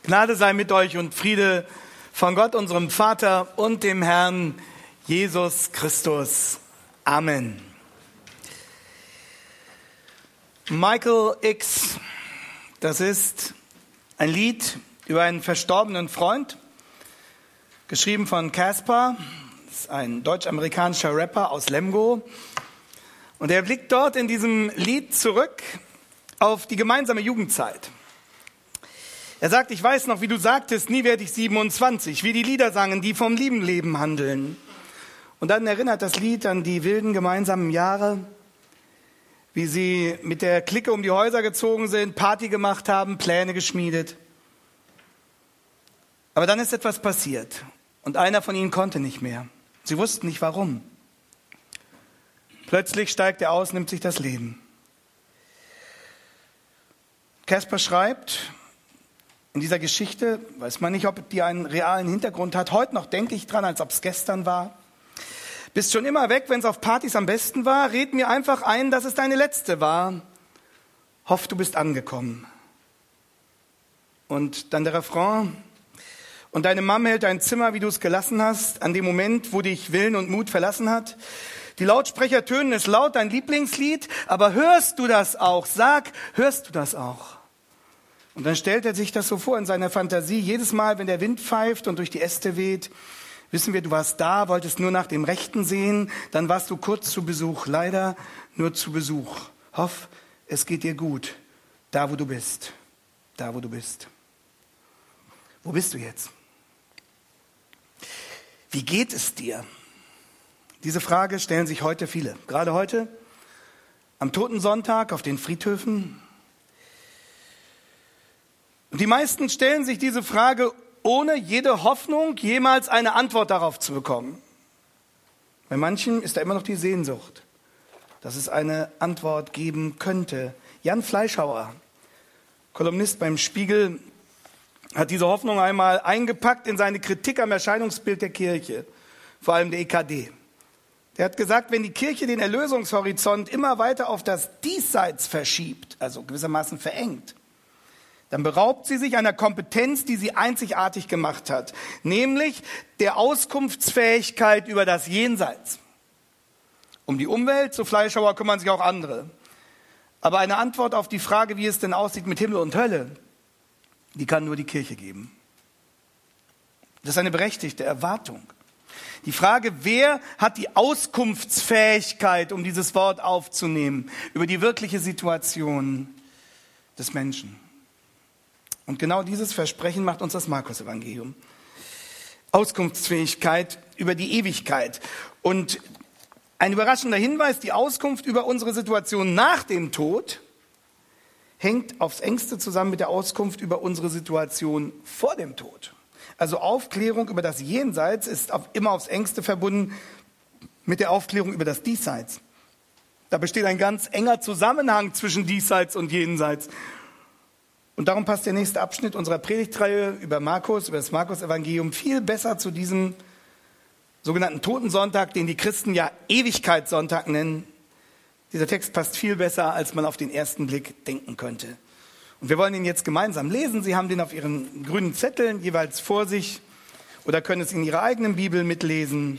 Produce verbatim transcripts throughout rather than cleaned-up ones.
Gnade sei mit euch und Friede von Gott, unserem Vater und dem Herrn Jesus Christus. Amen. Michael X, das ist ein Lied über einen verstorbenen Freund, geschrieben von Casper, das ist ein deutsch-amerikanischer Rapper aus Lemgo. Und er blickt dort in diesem Lied zurück auf die gemeinsame Jugendzeit. Er sagt, ich weiß noch, wie du sagtest, nie werde ich siebenundzwanzig, wie die Lieder sangen, die vom lieben Leben handeln. Und dann erinnert das Lied an die wilden gemeinsamen Jahre, wie sie mit der Clique um die Häuser gezogen sind, Party gemacht haben, Pläne geschmiedet. Aber dann ist etwas passiert und einer von ihnen konnte nicht mehr. Sie wussten nicht warum. Plötzlich steigt er aus, nimmt sich das Leben. Casper schreibt, in dieser Geschichte, weiß man nicht, ob die einen realen Hintergrund hat. Heute noch denke ich dran, als ob es gestern war. Bist schon immer weg, wenn es auf Partys am besten war. Red mir einfach ein, dass es deine letzte war. Hoff, du bist angekommen. Und dann der Refrain. Und deine Mama hält dein Zimmer, wie du es gelassen hast, an dem Moment, wo dich Willen und Mut verlassen hat. Die Lautsprecher tönen es laut, dein Lieblingslied. Aber hörst du das auch? Sag, hörst du das auch? Und dann stellt er sich das so vor in seiner Fantasie. Jedes Mal, wenn der Wind pfeift und durch die Äste weht, wissen wir, du warst da, wolltest nur nach dem Rechten sehen. Dann warst du kurz zu Besuch, leider nur zu Besuch. Hoff, es geht dir gut, da wo du bist, da wo du bist. Wo bist du jetzt? Wie geht es dir? Diese Frage stellen sich heute viele. Gerade heute, am Totensonntag auf den Friedhöfen. Und die meisten stellen sich diese Frage, ohne jede Hoffnung, jemals eine Antwort darauf zu bekommen. Bei manchen ist da immer noch die Sehnsucht, dass es eine Antwort geben könnte. Jan Fleischhauer, Kolumnist beim Spiegel, hat diese Hoffnung einmal eingepackt in seine Kritik am Erscheinungsbild der Kirche, vor allem der E K D. Der hat gesagt, wenn die Kirche den Erlösungshorizont immer weiter auf das Diesseits verschiebt, also gewissermaßen verengt, dann beraubt sie sich einer Kompetenz, die sie einzigartig gemacht hat, nämlich der Auskunftsfähigkeit über das Jenseits. Um die Umwelt, so Fleischhauer, kümmern sich auch andere. Aber eine Antwort auf die Frage, wie es denn aussieht mit Himmel und Hölle, die kann nur die Kirche geben. Das ist eine berechtigte Erwartung. Die Frage, wer hat die Auskunftsfähigkeit, um dieses Wort aufzunehmen, über die wirkliche Situation des Menschen. Und genau dieses Versprechen macht uns das Markus-Evangelium. Auskunftsfähigkeit über die Ewigkeit. Und ein überraschender Hinweis, die Auskunft über unsere Situation nach dem Tod hängt aufs Engste zusammen mit der Auskunft über unsere Situation vor dem Tod. Also Aufklärung über das Jenseits ist auf, immer aufs Engste verbunden mit der Aufklärung über das Diesseits. Da besteht ein ganz enger Zusammenhang zwischen Diesseits und Jenseits. Und darum passt der nächste Abschnitt unserer Predigtreihe über Markus, über das Markus-Evangelium viel besser zu diesem sogenannten Totensonntag, den die Christen ja Ewigkeitssonntag nennen. Dieser Text passt viel besser, als man auf den ersten Blick denken könnte. Und wir wollen ihn jetzt gemeinsam lesen. Sie haben den auf Ihren grünen Zetteln jeweils vor sich oder können es in Ihrer eigenen Bibel mitlesen.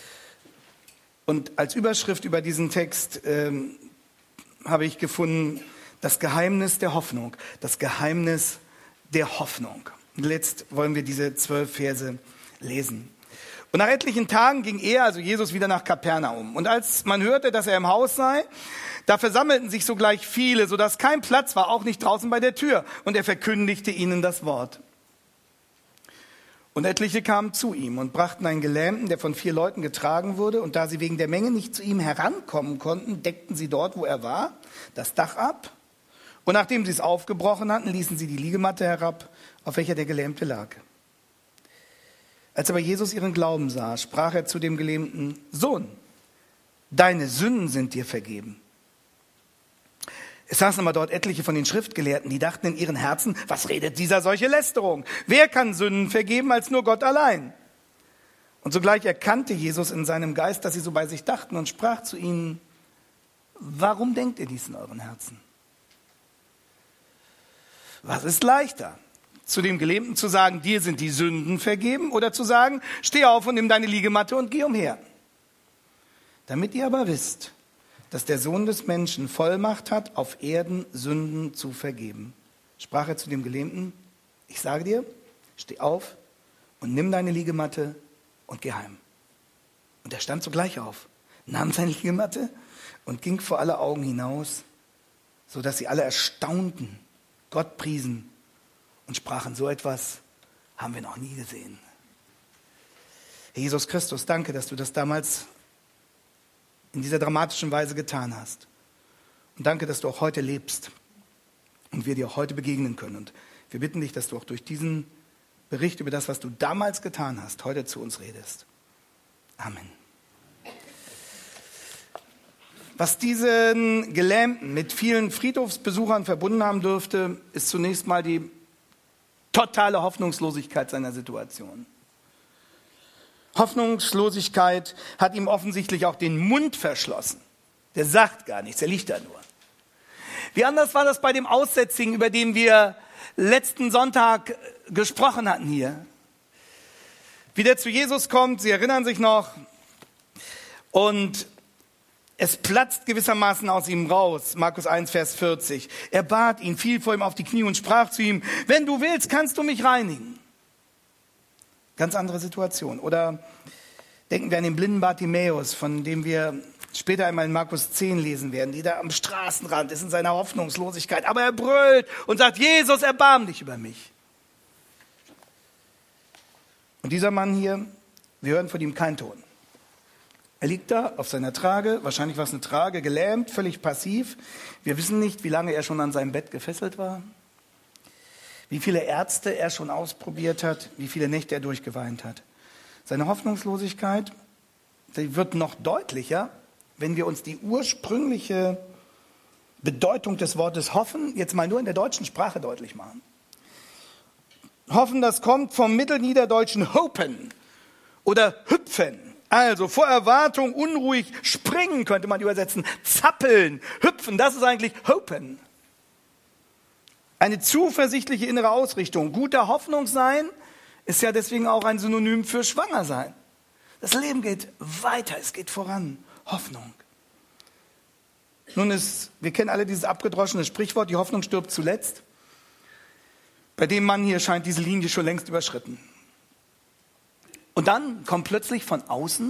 Und als Überschrift über diesen Text ähm, habe ich gefunden, das Geheimnis der Hoffnung. Das Geheimnis der Hoffnung. Und jetzt wollen wir diese zwölf Verse lesen. Und nach etlichen Tagen ging er, also Jesus, wieder nach Kapernaum. Und als man hörte, dass er im Haus sei, da versammelten sich sogleich viele, sodass kein Platz war, auch nicht draußen bei der Tür. Und er verkündigte ihnen das Wort. Und etliche kamen zu ihm und brachten einen Gelähmten, der von vier Leuten getragen wurde. Und da sie wegen der Menge nicht zu ihm herankommen konnten, deckten sie dort, wo er war, das Dach ab. Und nachdem sie es aufgebrochen hatten, ließen sie die Liegematte herab, auf welcher der Gelähmte lag. Als aber Jesus ihren Glauben sah, sprach er zu dem Gelähmten: Sohn, deine Sünden sind dir vergeben. Es saßen aber dort etliche von den Schriftgelehrten, die dachten in ihren Herzen: Was redet dieser solche Lästerung? Wer kann Sünden vergeben als nur Gott allein? Und sogleich erkannte Jesus in seinem Geist, dass sie so bei sich dachten, und sprach zu ihnen: Warum denkt ihr dies in euren Herzen? Was ist leichter? zu dem Gelähmten zu sagen, dir sind die Sünden vergeben, oder zu sagen, steh auf und nimm deine Liegematte und geh umher. Damit ihr aber wisst, dass der Sohn des Menschen Vollmacht hat, auf Erden Sünden zu vergeben. Sprach er zu dem Gelähmten, ich sage dir, steh auf und nimm deine Liegematte und geh heim. Und er stand sogleich auf, nahm seine Liegematte und ging vor alle Augen hinaus, sodass sie alle erstaunten, Gott priesen und sprachen, so etwas haben wir noch nie gesehen. Herr Jesus Christus, danke, dass du das damals in dieser dramatischen Weise getan hast. Und danke, dass du auch heute lebst und wir dir auch heute begegnen können. Und wir bitten dich, dass du auch durch diesen Bericht über das, was du damals getan hast, heute zu uns redest. Amen. Was diesen Gelähmten mit vielen Friedhofsbesuchern verbunden haben dürfte, ist zunächst mal die totale Hoffnungslosigkeit seiner Situation. Hoffnungslosigkeit hat ihm offensichtlich auch den Mund verschlossen. Der sagt gar nichts, er liegt da nur. Wie anders war das bei dem Aussätzigen, über den wir letzten Sonntag gesprochen hatten hier. Wie der zu Jesus kommt, Sie erinnern sich noch, und es platzt gewissermaßen aus ihm raus, Markus eins, Vers vierzig. Er bat ihn, fiel vor ihm auf die Knie und sprach zu ihm, wenn du willst, kannst du mich reinigen. Ganz andere Situation. Oder denken wir an den blinden Bartimäus, von dem wir später einmal in Markus zehn lesen werden, die da am Straßenrand ist in seiner Hoffnungslosigkeit. Aber er brüllt und sagt, Jesus, erbarm dich über mich. Und dieser Mann hier, wir hören von ihm keinen Ton. Er liegt da auf seiner Trage, wahrscheinlich war es eine Trage, gelähmt, völlig passiv. Wir wissen nicht, wie lange er schon an seinem Bett gefesselt war, wie viele Ärzte er schon ausprobiert hat, wie viele Nächte er durchgeweint hat. Seine Hoffnungslosigkeit, die wird noch deutlicher, wenn wir uns die ursprüngliche Bedeutung des Wortes hoffen, jetzt mal nur in der deutschen Sprache deutlich machen. Hoffen, das kommt vom mittelniederdeutschen hopen oder hüpfen. Also vor Erwartung unruhig springen könnte man übersetzen, zappeln, hüpfen, das ist eigentlich hopen. Eine zuversichtliche innere Ausrichtung. Guter Hoffnung sein ist ja deswegen auch ein Synonym für schwanger sein. Das Leben geht weiter, es geht voran. Hoffnung. Nun ist, wir kennen alle dieses abgedroschene Sprichwort, die Hoffnung stirbt zuletzt. Bei dem Mann hier scheint diese Linie schon längst überschritten. Und dann kommt plötzlich von außen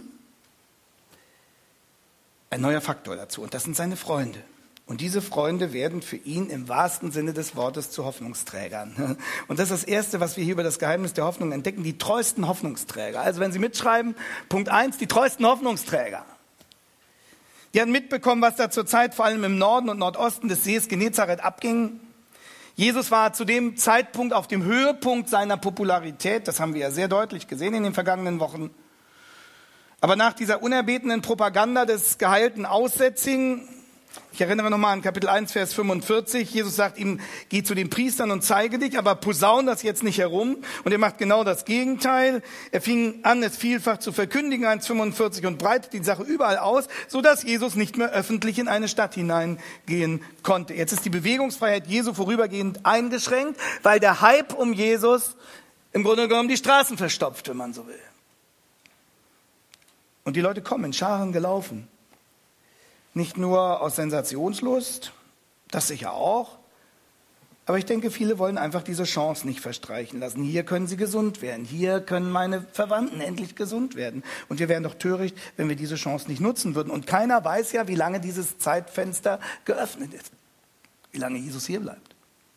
ein neuer Faktor dazu. Und das sind seine Freunde. Und diese Freunde werden für ihn im wahrsten Sinne des Wortes zu Hoffnungsträgern. Und das ist das Erste, was wir hier über das Geheimnis der Hoffnung entdecken, die treuesten Hoffnungsträger. Also wenn Sie mitschreiben, Punkt eins, die treuesten Hoffnungsträger. Die haben mitbekommen, was da zur Zeit vor allem im Norden und Nordosten des Sees Genezareth abging. Jesus war zu dem Zeitpunkt auf dem Höhepunkt seiner Popularität. Das haben wir ja sehr deutlich gesehen in den vergangenen Wochen. Aber nach dieser unerbetenen Propaganda des geheilten Aussätzigen, ich erinnere nochmal an Kapitel eins, Vers fünfundvierzig, Jesus sagt ihm, geh zu den Priestern und zeige dich, aber posaun das jetzt nicht herum. Und er macht genau das Gegenteil. Er fing an, es vielfach zu verkündigen, eins fünfundvierzig, und breitet die Sache überall aus, sodass Jesus nicht mehr öffentlich in eine Stadt hineingehen konnte. Jetzt ist die Bewegungsfreiheit Jesu vorübergehend eingeschränkt, weil der Hype um Jesus im Grunde genommen die Straßen verstopft, wenn man so will. Und die Leute kommen in Scharen gelaufen. Nicht nur aus Sensationslust, das sicher auch, aber ich denke, viele wollen einfach diese Chance nicht verstreichen lassen. Hier können sie gesund werden, hier können meine Verwandten endlich gesund werden. Und wir wären doch töricht, wenn wir diese Chance nicht nutzen würden. Und keiner weiß ja, wie lange dieses Zeitfenster geöffnet ist, wie lange Jesus hier bleibt.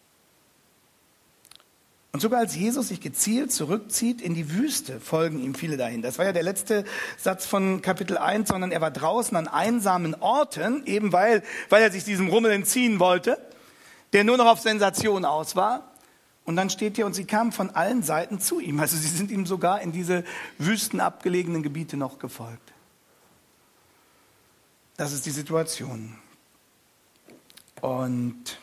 Und sogar als Jesus sich gezielt zurückzieht in die Wüste, folgen ihm viele dahin. Das war ja der letzte Satz von Kapitel eins, sondern er war draußen an einsamen Orten, eben weil, weil er sich diesem Rummel entziehen wollte, der nur noch auf Sensation aus war. Und dann steht hier, und sie kamen von allen Seiten zu ihm. Also sie sind ihm sogar in diese wüstenabgelegenen Gebiete noch gefolgt. Das ist die Situation. Und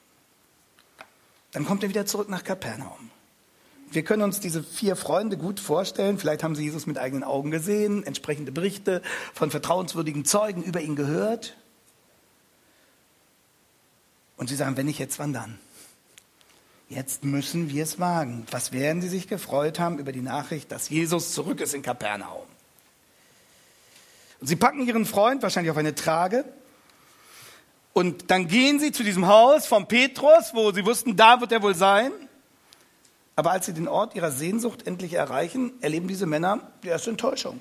dann kommt er wieder zurück nach Kapernaum. Wir können uns diese vier Freunde gut vorstellen. Vielleicht haben sie Jesus mit eigenen Augen gesehen, entsprechende Berichte von vertrauenswürdigen Zeugen über ihn gehört. Und sie sagen, wenn nicht jetzt, wann dann? Jetzt müssen wir es wagen. Was werden sie sich gefreut haben über die Nachricht, dass Jesus zurück ist in Kapernaum? Und sie packen ihren Freund wahrscheinlich auf eine Trage und dann gehen sie zu diesem Haus von Petrus, wo sie wussten, da wird er wohl sein. Aber als sie den Ort ihrer Sehnsucht endlich erreichen, erleben diese Männer die erste Enttäuschung.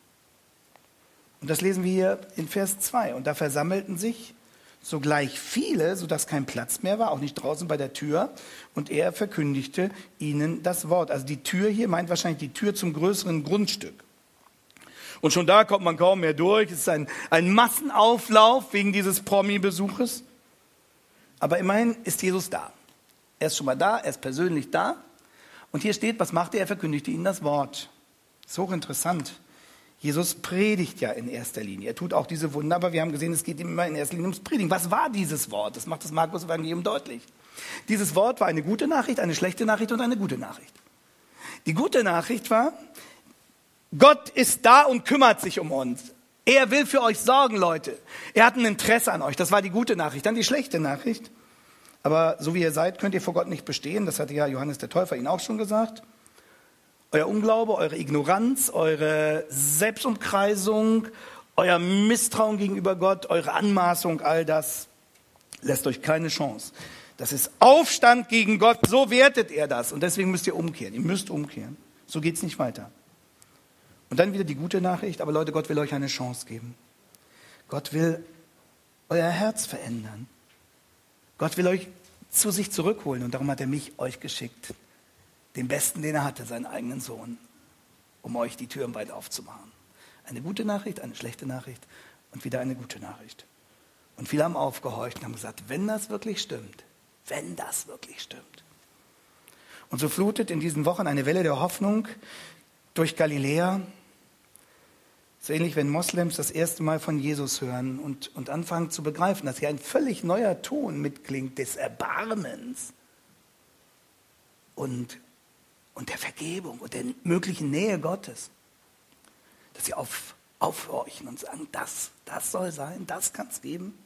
Und das lesen wir hier in Vers zwei. Und da versammelten sich sogleich viele, sodass kein Platz mehr war, auch nicht draußen bei der Tür. Und er verkündigte ihnen das Wort. Also die Tür hier meint wahrscheinlich die Tür zum größeren Grundstück. Und schon da kommt man kaum mehr durch. Es ist ein, ein Massenauflauf wegen dieses Promi-Besuches. Aber immerhin ist Jesus da. Er ist schon mal da, er ist persönlich da. Und hier steht, was machte er? Er verkündigte ihnen das Wort. Das ist hochinteressant. Jesus predigt ja in erster Linie. Er tut auch diese Wunder, aber wir haben gesehen, es geht ihm immer in erster Linie ums Predigen. Was war dieses Wort? Das macht das Markus-Evangelium deutlich. Dieses Wort war eine gute Nachricht, eine schlechte Nachricht und eine gute Nachricht. Die gute Nachricht war, Gott ist da und kümmert sich um uns. Er will für euch sorgen, Leute. Er hat ein Interesse an euch. Das war die gute Nachricht. Dann die schlechte Nachricht. Aber so wie ihr seid, könnt ihr vor Gott nicht bestehen. Das hatte ja Johannes der Täufer Ihnen auch schon gesagt. Euer Unglaube, eure Ignoranz, eure Selbstumkreisung, euer Misstrauen gegenüber Gott, eure Anmaßung, all das lässt euch keine Chance. Das ist Aufstand gegen Gott, so wertet er das. Und deswegen müsst ihr umkehren. Ihr müsst umkehren. So geht's nicht weiter. Und dann wieder die gute Nachricht, aber Leute, Gott will euch eine Chance geben. Gott will euer Herz verändern. Gott will euch zu sich zurückholen und darum hat er mich euch geschickt. Den Besten, den er hatte, seinen eigenen Sohn, um euch die Türen weit aufzumachen. Eine gute Nachricht, eine schlechte Nachricht und wieder eine gute Nachricht. Und viele haben aufgehorcht und haben gesagt, wenn das wirklich stimmt, wenn das wirklich stimmt. Und so flutet in diesen Wochen eine Welle der Hoffnung durch Galiläa. So ähnlich, wenn Moslems das erste Mal von Jesus hören und, und anfangen zu begreifen, dass hier ein völlig neuer Ton mitklingt des Erbarmens und und der Vergebung und der möglichen Nähe Gottes, dass sie auf, aufhorchen und sagen, das, das soll sein, das kann es geben.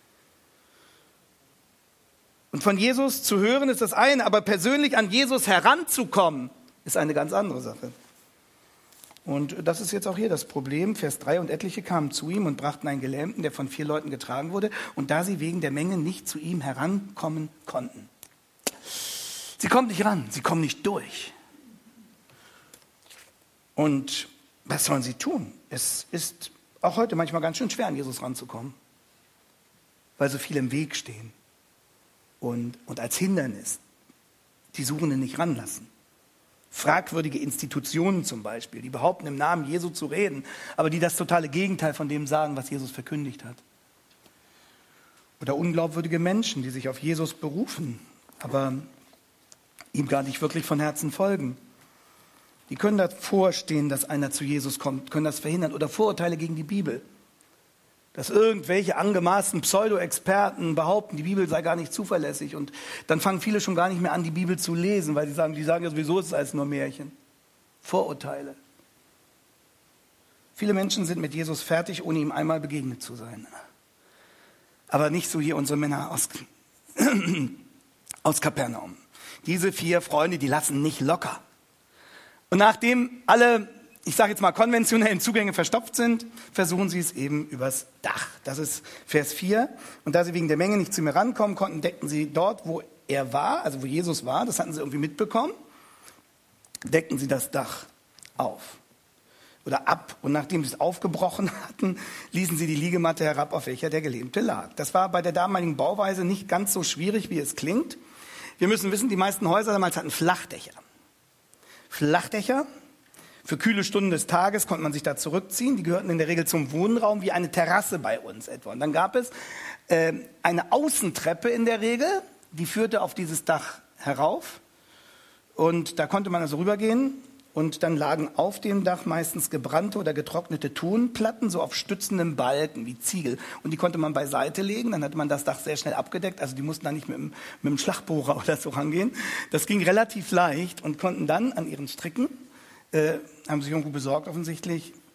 Und von Jesus zu hören ist das eine, aber persönlich an Jesus heranzukommen, ist eine ganz andere Sache. Und das ist jetzt auch hier das Problem. Vers drei, und etliche kamen zu ihm und brachten einen Gelähmten, der von vier Leuten getragen wurde, und da sie wegen der Menge nicht zu ihm herankommen konnten. Sie kommen nicht ran, sie kommen nicht durch. Und was sollen sie tun? Es ist auch heute manchmal ganz schön schwer, an Jesus ranzukommen, weil so viele im Weg stehen und, und als Hindernis die Suchenden nicht ranlassen. Fragwürdige Institutionen zum Beispiel, die behaupten, im Namen Jesu zu reden, aber die das totale Gegenteil von dem sagen, was Jesus verkündigt hat. Oder unglaubwürdige Menschen, die sich auf Jesus berufen, aber ihm gar nicht wirklich von Herzen folgen. Die können davor stehen, dass einer zu Jesus kommt, können das verhindern. Oder Vorurteile gegen die Bibel. Dass irgendwelche angemaßten Pseudo-Experten behaupten, die Bibel sei gar nicht zuverlässig. Und dann fangen viele schon gar nicht mehr an, die Bibel zu lesen, weil sie sagen, die sagen ja sowieso, es ist alles nur Märchen. Vorurteile. Viele Menschen sind mit Jesus fertig, ohne ihm einmal begegnet zu sein. Aber nicht so hier unsere Männer aus, aus Kapernaum. Diese vier Freunde, die lassen nicht locker. Und nachdem alle, ich sage jetzt mal, konventionellen Zugänge verstopft sind, versuchen sie es eben übers Dach. Das ist Vers vier. Und da sie wegen der Menge nicht zu mir rankommen konnten, deckten sie dort, wo er war, also wo Jesus war, das hatten sie irgendwie mitbekommen, deckten sie das Dach auf oder ab. Und nachdem sie es aufgebrochen hatten, ließen sie die Liegematte herab, auf welcher der Gelähmte lag. Das war bei der damaligen Bauweise nicht ganz so schwierig, wie es klingt. Wir müssen wissen, die meisten Häuser damals hatten Flachdächer. Flachdächer. Für kühle Stunden des Tages konnte man sich da zurückziehen. Die gehörten in der Regel zum Wohnraum, wie eine Terrasse bei uns etwa. Und dann gab es äh, eine Außentreppe in der Regel, die führte auf dieses Dach herauf. Und da konnte man also rübergehen. Und dann lagen auf dem Dach meistens gebrannte oder getrocknete Tonplatten, so auf stützenden Balken wie Ziegel. Und die konnte man beiseite legen, dann hatte man das Dach sehr schnell abgedeckt. Also die mussten da nicht mit dem, mit dem Schlagbohrer oder so rangehen. Das ging relativ leicht und konnten dann an ihren Stricken, äh, haben sich irgendwo besorgt offensichtlich,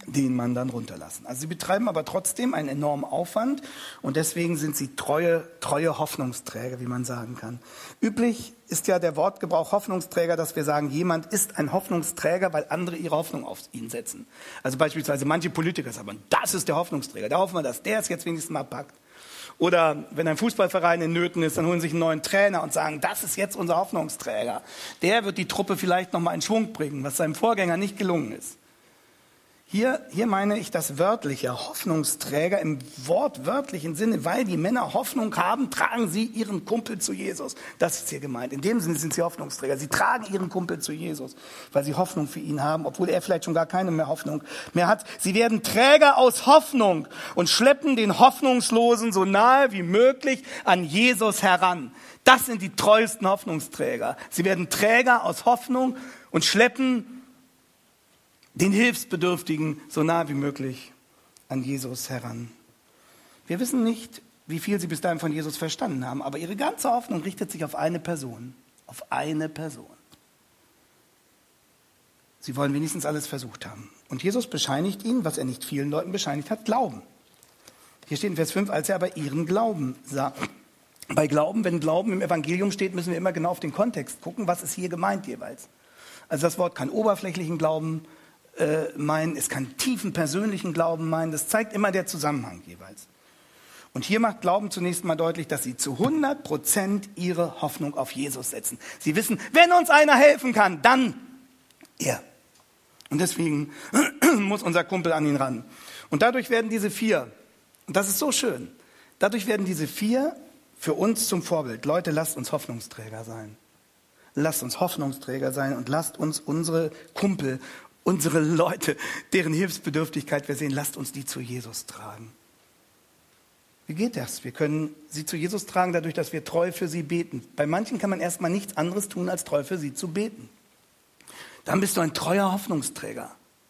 den man dann runterlassen. Also sie betreiben aber trotzdem einen enormen Aufwand und deswegen sind sie treue, treue Hoffnungsträger, wie man sagen kann. Üblich ist ja der Wortgebrauch Hoffnungsträger, dass wir sagen, jemand ist ein Hoffnungsträger, weil andere ihre Hoffnung auf ihn setzen. Also beispielsweise manche Politiker sagen, das ist der Hoffnungsträger, da hoffen wir, dass der es jetzt wenigstens mal packt. Oder wenn ein Fußballverein in Nöten ist, dann holen sie sich einen neuen Trainer und sagen, das ist jetzt unser Hoffnungsträger. Der wird die Truppe vielleicht noch mal in Schwung bringen, was seinem Vorgänger nicht gelungen ist. Hier, hier meine ich das wörtliche, Hoffnungsträger im wortwörtlichen Sinne, weil die Männer Hoffnung haben, tragen sie ihren Kumpel zu Jesus. Das ist hier gemeint. In dem Sinne sind sie Hoffnungsträger. Sie tragen ihren Kumpel zu Jesus, weil sie Hoffnung für ihn haben, obwohl er vielleicht schon gar keine mehr Hoffnung mehr hat. Sie werden Träger aus Hoffnung und schleppen den Hoffnungslosen so nahe wie möglich an Jesus heran. Das sind die treuesten Hoffnungsträger. Sie werden Träger aus Hoffnung und schleppen den Hilfsbedürftigen so nah wie möglich an Jesus heran. Wir wissen nicht, wie viel sie bis dahin von Jesus verstanden haben, aber ihre ganze Hoffnung richtet sich auf eine Person. Auf eine Person. Sie wollen wenigstens alles versucht haben. Und Jesus bescheinigt ihnen, was er nicht vielen Leuten bescheinigt hat, Glauben. Hier steht in Vers fünf, als er aber ihren Glauben sah. Bei Glauben, wenn Glauben im Evangelium steht, müssen wir immer genau auf den Kontext gucken, was ist hier gemeint jeweils. Also das Wort kann oberflächlichen Glauben Äh, meinen, es kann tiefen persönlichen Glauben meinen, das zeigt immer der Zusammenhang jeweils. Und hier macht Glauben zunächst mal deutlich, dass sie zu hundert Prozent ihre Hoffnung auf Jesus setzen. Sie wissen, wenn uns einer helfen kann, dann er. Und deswegen muss unser Kumpel an ihn ran. Und dadurch werden diese vier, und das ist so schön, dadurch werden diese vier für uns zum Vorbild. Leute, lasst uns Hoffnungsträger sein. Lasst uns Hoffnungsträger sein und lasst uns unsere Kumpel, unsere Leute, deren Hilfsbedürftigkeit wir sehen, lasst uns die zu Jesus tragen. Wie geht das? Wir können sie zu Jesus tragen, dadurch, dass wir treu für sie beten. Bei manchen kann man erstmal nichts anderes tun, als treu für sie zu beten. Dann bist du ein treuer Hoffnungsträger.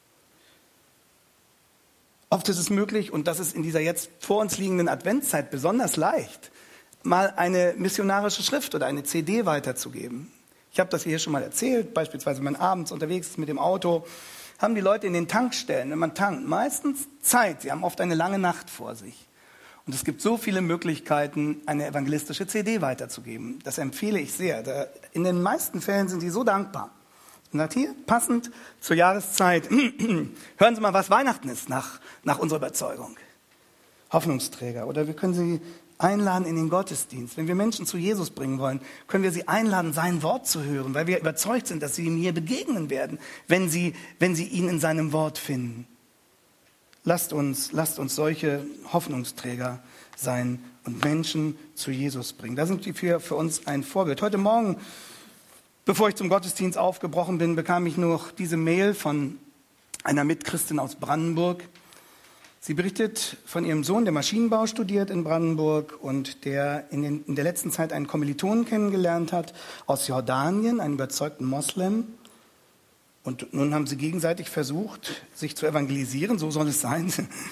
Oft ist es möglich, und das ist in dieser jetzt vor uns liegenden Adventszeit besonders leicht, mal eine missionarische Schrift oder eine C D weiterzugeben. Ich habe das hier schon mal erzählt, beispielsweise wenn man abends unterwegs ist mit dem Auto, haben die Leute in den Tankstellen, wenn man tankt, meistens Zeit. Sie haben oft eine lange Nacht vor sich. Und es gibt so viele Möglichkeiten, eine evangelistische C D weiterzugeben. Das empfehle ich sehr. In den meisten Fällen sind sie so dankbar. Und sagt hier, passend zur Jahreszeit, hören Sie mal, was Weihnachten ist nach, nach unserer Überzeugung. Hoffnungsträger. Oder wir können sie einladen in den Gottesdienst. Wenn wir Menschen zu Jesus bringen wollen, können wir sie einladen, sein Wort zu hören, weil wir überzeugt sind, dass sie ihm hier begegnen werden, wenn sie, wenn sie ihn in seinem Wort finden. Lasst uns, lasst uns solche Hoffnungsträger sein und Menschen zu Jesus bringen. Da sind die für, für uns ein Vorbild. Heute Morgen, bevor ich zum Gottesdienst aufgebrochen bin, bekam ich noch diese Mail von einer Mitchristin aus Brandenburg. Sie berichtet von ihrem Sohn, der Maschinenbau studiert in Brandenburg und der in, den, in der letzten Zeit einen Kommilitonen kennengelernt hat aus Jordanien, einen überzeugten Moslem. Und nun haben sie gegenseitig versucht, sich zu evangelisieren, so soll es sein.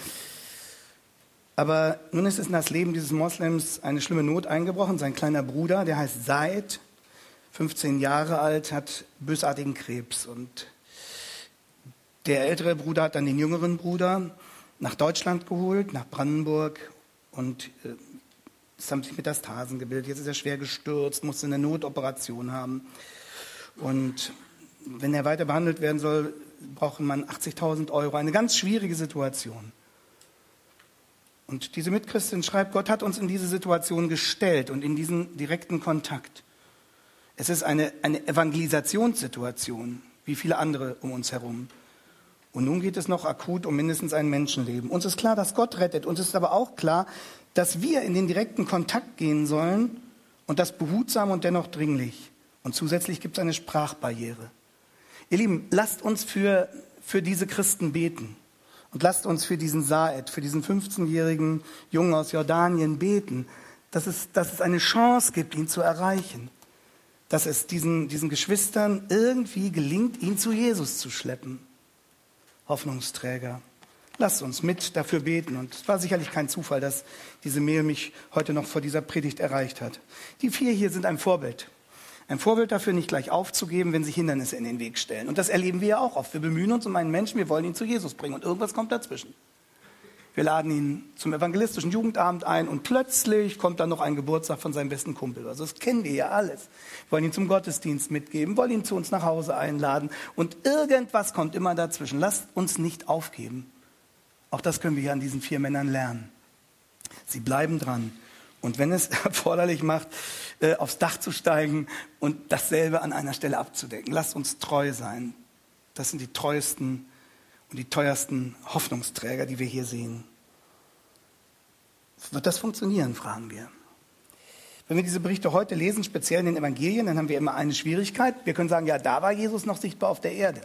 Aber nun ist es in das Leben dieses Moslems eine schlimme Not eingebrochen. Sein kleiner Bruder, der heißt Said, fünfzehn Jahre alt, hat bösartigen Krebs. Und der ältere Bruder hat dann den jüngeren Bruder nach Deutschland geholt, nach Brandenburg, und äh, es haben sich Metastasen gebildet. Jetzt ist er schwer gestürzt, musste eine Notoperation haben. Und wenn er weiter behandelt werden soll, braucht man achtzigtausend Euro. Eine ganz schwierige Situation. Und diese Mitchristin schreibt, Gott hat uns in diese Situation gestellt und in diesen direkten Kontakt. Es ist eine, eine Evangelisationssituation, wie viele andere um uns herum. Und nun geht es noch akut um mindestens ein Menschenleben. Uns ist klar, dass Gott rettet. Uns ist aber auch klar, dass wir in den direkten Kontakt gehen sollen und das behutsam und dennoch dringlich. Und zusätzlich gibt es eine Sprachbarriere. Ihr Lieben, lasst uns für, für diese Christen beten. Und lasst uns für diesen Saed, für diesen fünfzehnjährigen Jungen aus Jordanien beten, dass es, dass es eine Chance gibt, ihn zu erreichen. Dass es diesen, diesen Geschwistern irgendwie gelingt, ihn zu Jesus zu schleppen. Hoffnungsträger. Lasst uns mit dafür beten. Und es war sicherlich kein Zufall, dass diese Mail mich heute noch vor dieser Predigt erreicht hat. Die vier hier sind ein Vorbild. Ein Vorbild dafür, nicht gleich aufzugeben, wenn sich Hindernisse in den Weg stellen. Und das erleben wir ja auch oft. Wir bemühen uns um einen Menschen, wir wollen ihn zu Jesus bringen und irgendwas kommt dazwischen. Wir laden ihn zum evangelistischen Jugendabend ein und plötzlich kommt dann noch ein Geburtstag von seinem besten Kumpel. Also das kennen wir ja alles. Wir wollen ihn zum Gottesdienst mitgeben, wollen ihn zu uns nach Hause einladen und irgendwas kommt immer dazwischen. Lasst uns nicht aufgeben. Auch das können wir hier an diesen vier Männern lernen. Sie bleiben dran. Und wenn es erforderlich macht, äh, aufs Dach zu steigen und dasselbe an einer Stelle abzudecken. Lasst uns treu sein. Das sind die treuesten und die teuersten Hoffnungsträger, die wir hier sehen. Wird das funktionieren, fragen wir. Wenn wir diese Berichte heute lesen, speziell in den Evangelien, dann haben wir immer eine Schwierigkeit. Wir können sagen, ja, da war Jesus noch sichtbar auf der Erde.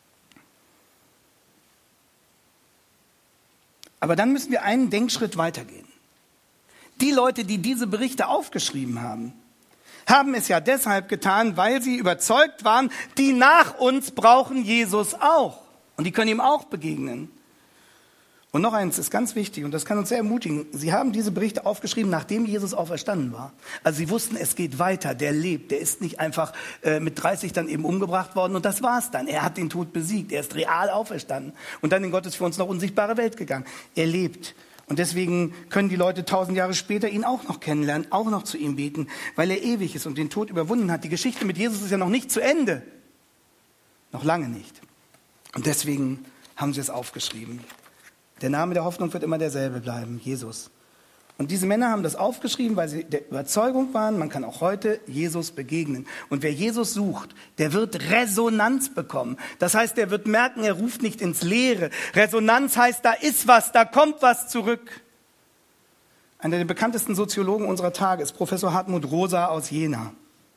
Aber dann müssen wir einen Denkschritt weitergehen. Die Leute, die diese Berichte aufgeschrieben haben, haben es ja deshalb getan, weil sie überzeugt waren, die nach uns brauchen Jesus auch. Und die können ihm auch begegnen. Und noch eins ist ganz wichtig, und das kann uns sehr ermutigen. Sie haben diese Berichte aufgeschrieben, nachdem Jesus auferstanden war. Also sie wussten, es geht weiter, der lebt. Der ist nicht einfach äh, mit dreißig dann eben umgebracht worden und das war's dann. Er hat den Tod besiegt, er ist real auferstanden. Und dann in Gottes für uns noch unsichtbare Welt gegangen. Er lebt. Und deswegen können die Leute tausend Jahre später ihn auch noch kennenlernen, auch noch zu ihm beten, weil er ewig ist und den Tod überwunden hat. Die Geschichte mit Jesus ist ja noch nicht zu Ende. Noch lange nicht. Und deswegen haben sie es aufgeschrieben. Der Name der Hoffnung wird immer derselbe bleiben, Jesus. Und diese Männer haben das aufgeschrieben, weil sie der Überzeugung waren, man kann auch heute Jesus begegnen. Und wer Jesus sucht, der wird Resonanz bekommen. Das heißt, der wird merken, er ruft nicht ins Leere. Resonanz heißt, da ist was, da kommt was zurück. Einer der bekanntesten Soziologen unserer Tage ist Professor Hartmut Rosa aus Jena.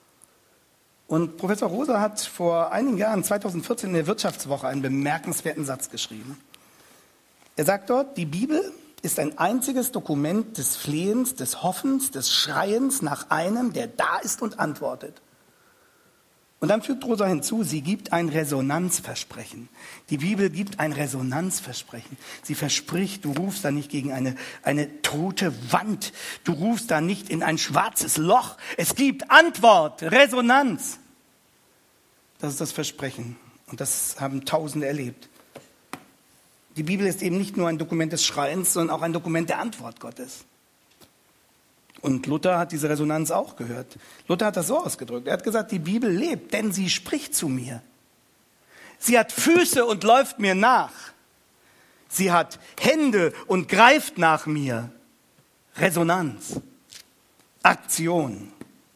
Und Professor Rosa hat vor einigen Jahren, zweitausendvierzehn, in der Wirtschaftswoche einen bemerkenswerten Satz geschrieben. Er sagt dort, die Bibel ist ein einziges Dokument des Flehens, des Hoffens, des Schreiens nach einem, der da ist und antwortet. Und dann fügt Rosa hinzu, sie gibt ein Resonanzversprechen. Die Bibel gibt ein Resonanzversprechen. Sie verspricht, du rufst da nicht gegen eine, eine tote Wand. Du rufst da nicht in ein schwarzes Loch. Es gibt Antwort, Resonanz. Das ist das Versprechen. Und das haben Tausende erlebt. Die Bibel ist eben nicht nur ein Dokument des Schreins, sondern auch ein Dokument der Antwort Gottes. Und Luther hat diese Resonanz auch gehört. Luther hat das so ausgedrückt. Er hat gesagt, die Bibel lebt, denn sie spricht zu mir. Sie hat Füße und läuft mir nach. Sie hat Hände und greift nach mir. Resonanz. Aktion.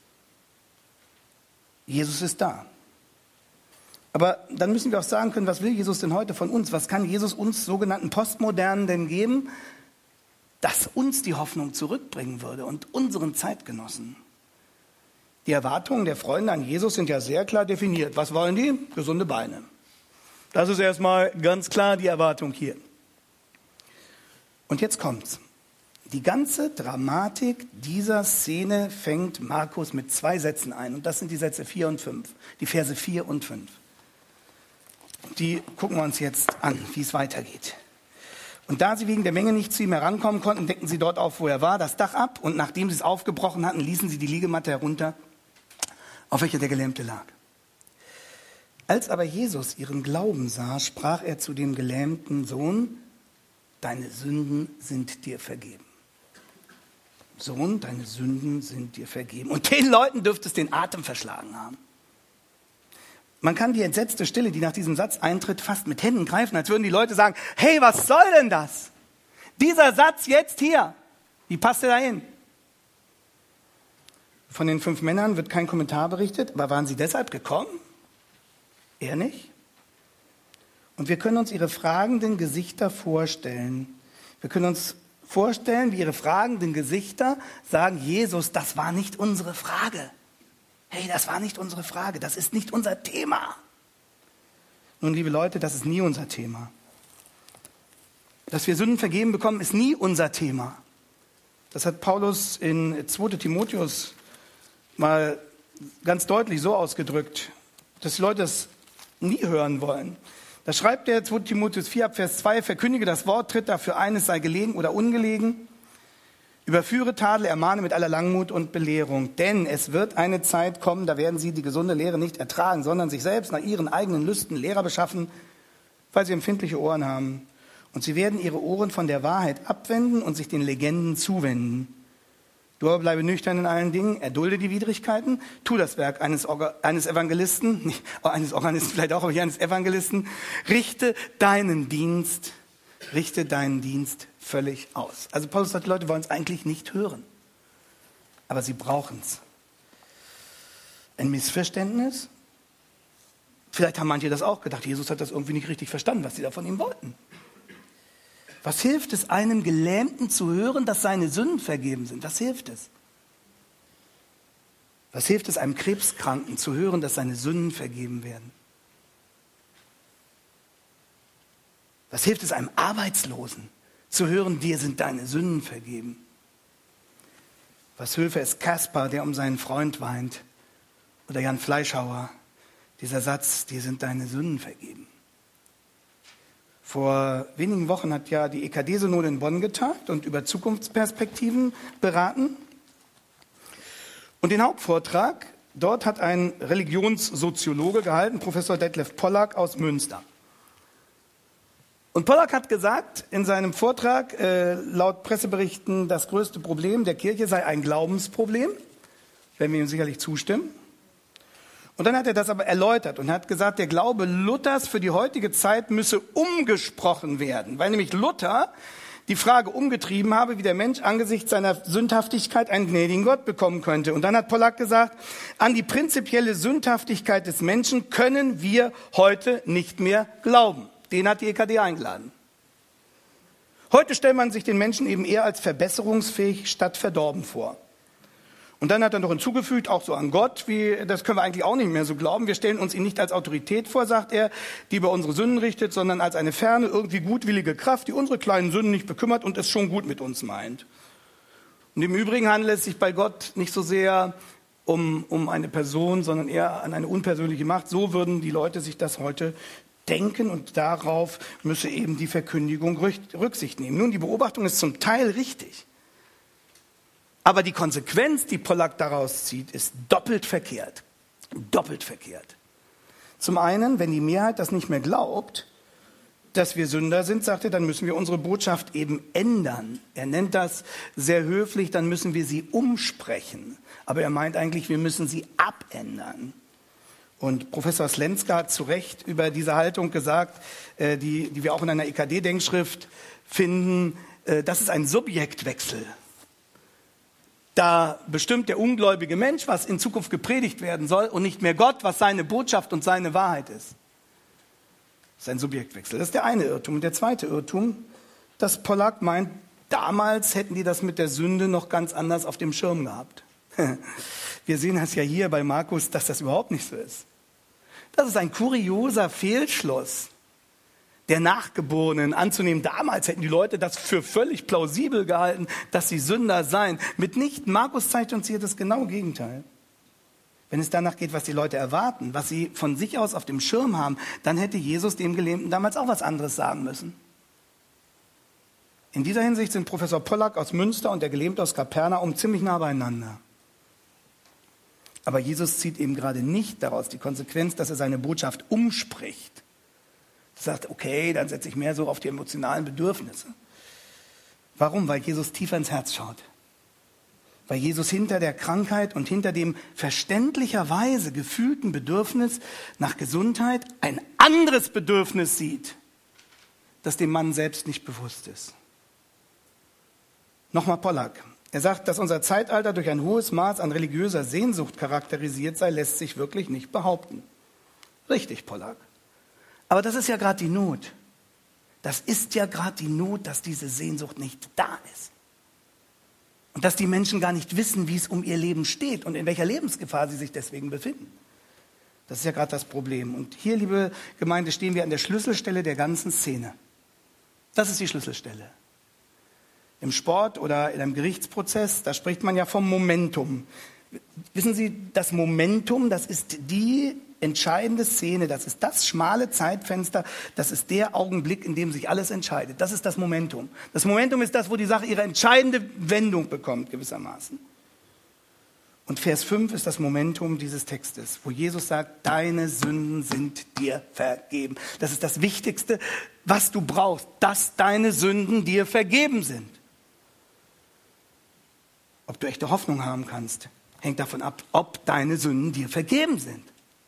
Jesus ist da. Aber dann müssen wir auch sagen können, was will Jesus denn heute von uns? Was kann Jesus uns sogenannten Postmodernen denn geben, das uns die Hoffnung zurückbringen würde und unseren Zeitgenossen? Die Erwartungen der Freunde an Jesus sind ja sehr klar definiert. Was wollen die? Gesunde Beine. Das ist erstmal ganz klar die Erwartung hier. Und jetzt kommt's. Die ganze Dramatik dieser Szene fängt Markus mit zwei Sätzen ein. Und das sind die Sätze vier und fünf. Die Verse vier und fünf. Die gucken wir uns jetzt an, wie es weitergeht. Und da sie wegen der Menge nicht zu ihm herankommen konnten, deckten sie dort auf, wo er war, das Dach ab. Und nachdem sie es aufgebrochen hatten, ließen sie die Liegematte herunter, auf welcher der Gelähmte lag. Als aber Jesus ihren Glauben sah, sprach er zu dem gelähmten Sohn, deine Sünden sind dir vergeben. Sohn, deine Sünden sind dir vergeben. Und den Leuten dürfte es den Atem verschlagen haben. Man kann die entsetzte Stille, die nach diesem Satz eintritt, fast mit Händen greifen, als würden die Leute sagen, hey, was soll denn das? Dieser Satz jetzt hier, wie passt der da hin? Von den fünf Männern wird kein Kommentar berichtet, aber waren sie deshalb gekommen? Er nicht. Und wir können uns ihre fragenden Gesichter vorstellen. Wir können uns vorstellen, wie ihre fragenden Gesichter sagen, Jesus, das war nicht unsere Frage. Hey, das war nicht unsere Frage, das ist nicht unser Thema. Nun, liebe Leute, das ist nie unser Thema. Dass wir Sünden vergeben bekommen, ist nie unser Thema. Das hat Paulus in zweiter Timotheus mal ganz deutlich so ausgedrückt, dass die Leute das nie hören wollen. Da schreibt er zweiter Timotheus vier, Vers zwei, verkündige das Wort, tritt dafür ein, es sei gelegen oder ungelegen. Überführe, tadle, ermahne mit aller Langmut und Belehrung. Denn es wird eine Zeit kommen, da werden sie die gesunde Lehre nicht ertragen, sondern sich selbst nach ihren eigenen Lüsten Lehrer beschaffen, weil sie empfindliche Ohren haben. Und sie werden ihre Ohren von der Wahrheit abwenden und sich den Legenden zuwenden. Du aber bleibe nüchtern in allen Dingen, erdulde die Widrigkeiten, tu das Werk eines, Orga, eines Evangelisten, nicht, eines Organisten vielleicht auch, aber hier eines Evangelisten, richte deinen Dienst, richte deinen Dienst völlig aus. Also Paulus sagt, die Leute wollen es eigentlich nicht hören, aber sie brauchen es. Ein Missverständnis? Vielleicht haben manche das auch gedacht, Jesus hat das irgendwie nicht richtig verstanden, was sie da von ihm wollten. Was hilft es einem Gelähmten zu hören, dass seine Sünden vergeben sind? Was hilft es? Was hilft es einem Krebskranken zu hören, dass seine Sünden vergeben werden? Was hilft es einem Arbeitslosen zu hören, dir sind deine Sünden vergeben? Was hilfe es Kaspar, der um seinen Freund weint? Oder Jan Fleischhauer, dieser Satz, dir sind deine Sünden vergeben. Vor wenigen Wochen hat ja die E K D-Synode in Bonn getagt und über Zukunftsperspektiven beraten. Und den Hauptvortrag dort hat ein Religionssoziologe gehalten, Professor Detlef Pollack aus Münster. Und Pollack hat gesagt in seinem Vortrag, äh, laut Presseberichten, das größte Problem der Kirche sei ein Glaubensproblem. Werden wir ihm sicherlich zustimmen. Und dann hat er das aber erläutert und hat gesagt, der Glaube Luthers für die heutige Zeit müsse umgesprochen werden, weil nämlich Luther die Frage umgetrieben habe, wie der Mensch angesichts seiner Sündhaftigkeit einen gnädigen Gott bekommen könnte. Und dann hat Pollack gesagt, an die prinzipielle Sündhaftigkeit des Menschen können wir heute nicht mehr glauben. Den hat die E K D eingeladen. Heute stellt man sich den Menschen eben eher als verbesserungsfähig statt verdorben vor. Und dann hat er noch hinzugefügt, auch so an Gott, wie, das können wir eigentlich auch nicht mehr so glauben. Wir stellen uns ihn nicht als Autorität vor, sagt er, die über unsere Sünden richtet, sondern als eine ferne, irgendwie gutwillige Kraft, die unsere kleinen Sünden nicht bekümmert und es schon gut mit uns meint. Und im Übrigen handelt es sich bei Gott nicht so sehr um, um eine Person, sondern eher an eine unpersönliche Macht. So würden die Leute sich das heute denken und darauf müsse eben die Verkündigung Rücksicht nehmen. Nun, die Beobachtung ist zum Teil richtig. Aber die Konsequenz, die Pollack daraus zieht, ist doppelt verkehrt. Doppelt verkehrt. Zum einen, wenn die Mehrheit das nicht mehr glaubt, dass wir Sünder sind, sagt er, dann müssen wir unsere Botschaft eben ändern. Er nennt das sehr höflich, dann müssen wir sie umsprechen. Aber er meint eigentlich, wir müssen sie abändern. Und Professor Slenska hat zu Recht über diese Haltung gesagt, äh, die, die wir auch in einer E K D-Denkschrift finden, äh, das ist ein Subjektwechsel. Da bestimmt der ungläubige Mensch, was in Zukunft gepredigt werden soll und nicht mehr Gott, was seine Botschaft und seine Wahrheit ist. Das ist ein Subjektwechsel. Das ist der eine Irrtum. Und der zweite Irrtum, dass Pollack meint, damals hätten die das mit der Sünde noch ganz anders auf dem Schirm gehabt. Wir sehen das ja hier bei Markus, dass das überhaupt nicht so ist. Das ist ein kurioser Fehlschluss der Nachgeborenen anzunehmen. Damals hätten die Leute das für völlig plausibel gehalten, dass sie Sünder seien. Mitnichten, Markus zeigt uns hier das genaue Gegenteil. Wenn es danach geht, was die Leute erwarten, was sie von sich aus auf dem Schirm haben, dann hätte Jesus dem Gelähmten damals auch was anderes sagen müssen. In dieser Hinsicht sind Professor Pollack aus Münster und der Gelähmte aus Kapernaum ziemlich nah beieinander. Aber Jesus zieht eben gerade nicht daraus die Konsequenz, dass er seine Botschaft umspricht. Er sagt, okay, dann setze ich mehr so auf die emotionalen Bedürfnisse. Warum? Weil Jesus tiefer ins Herz schaut. Weil Jesus hinter der Krankheit und hinter dem verständlicherweise gefühlten Bedürfnis nach Gesundheit ein anderes Bedürfnis sieht, das dem Mann selbst nicht bewusst ist. Nochmal Pollack. Er sagt, dass unser Zeitalter durch ein hohes Maß an religiöser Sehnsucht charakterisiert sei, lässt sich wirklich nicht behaupten. Richtig, Pollack. Aber das ist ja gerade die Not. Das ist ja gerade die Not, dass diese Sehnsucht nicht da ist. Und dass die Menschen gar nicht wissen, wie es um ihr Leben steht und in welcher Lebensgefahr sie sich deswegen befinden. Das ist ja gerade das Problem. Und hier, liebe Gemeinde, stehen wir an der Schlüsselstelle der ganzen Szene. Das ist die Schlüsselstelle. Im Sport oder in einem Gerichtsprozess, da spricht man ja vom Momentum. Wissen Sie, das Momentum, das ist die entscheidende Szene, das ist das schmale Zeitfenster, das ist der Augenblick, in dem sich alles entscheidet. Das ist das Momentum. Das Momentum ist das, wo die Sache ihre entscheidende Wendung bekommt, gewissermaßen. Und Vers fünf ist das Momentum dieses Textes, wo Jesus sagt, deine Sünden sind dir vergeben. Das ist das Wichtigste, was du brauchst, dass deine Sünden dir vergeben sind. Ob du echte Hoffnung haben kannst, hängt davon ab, ob deine Sünden dir vergeben sind.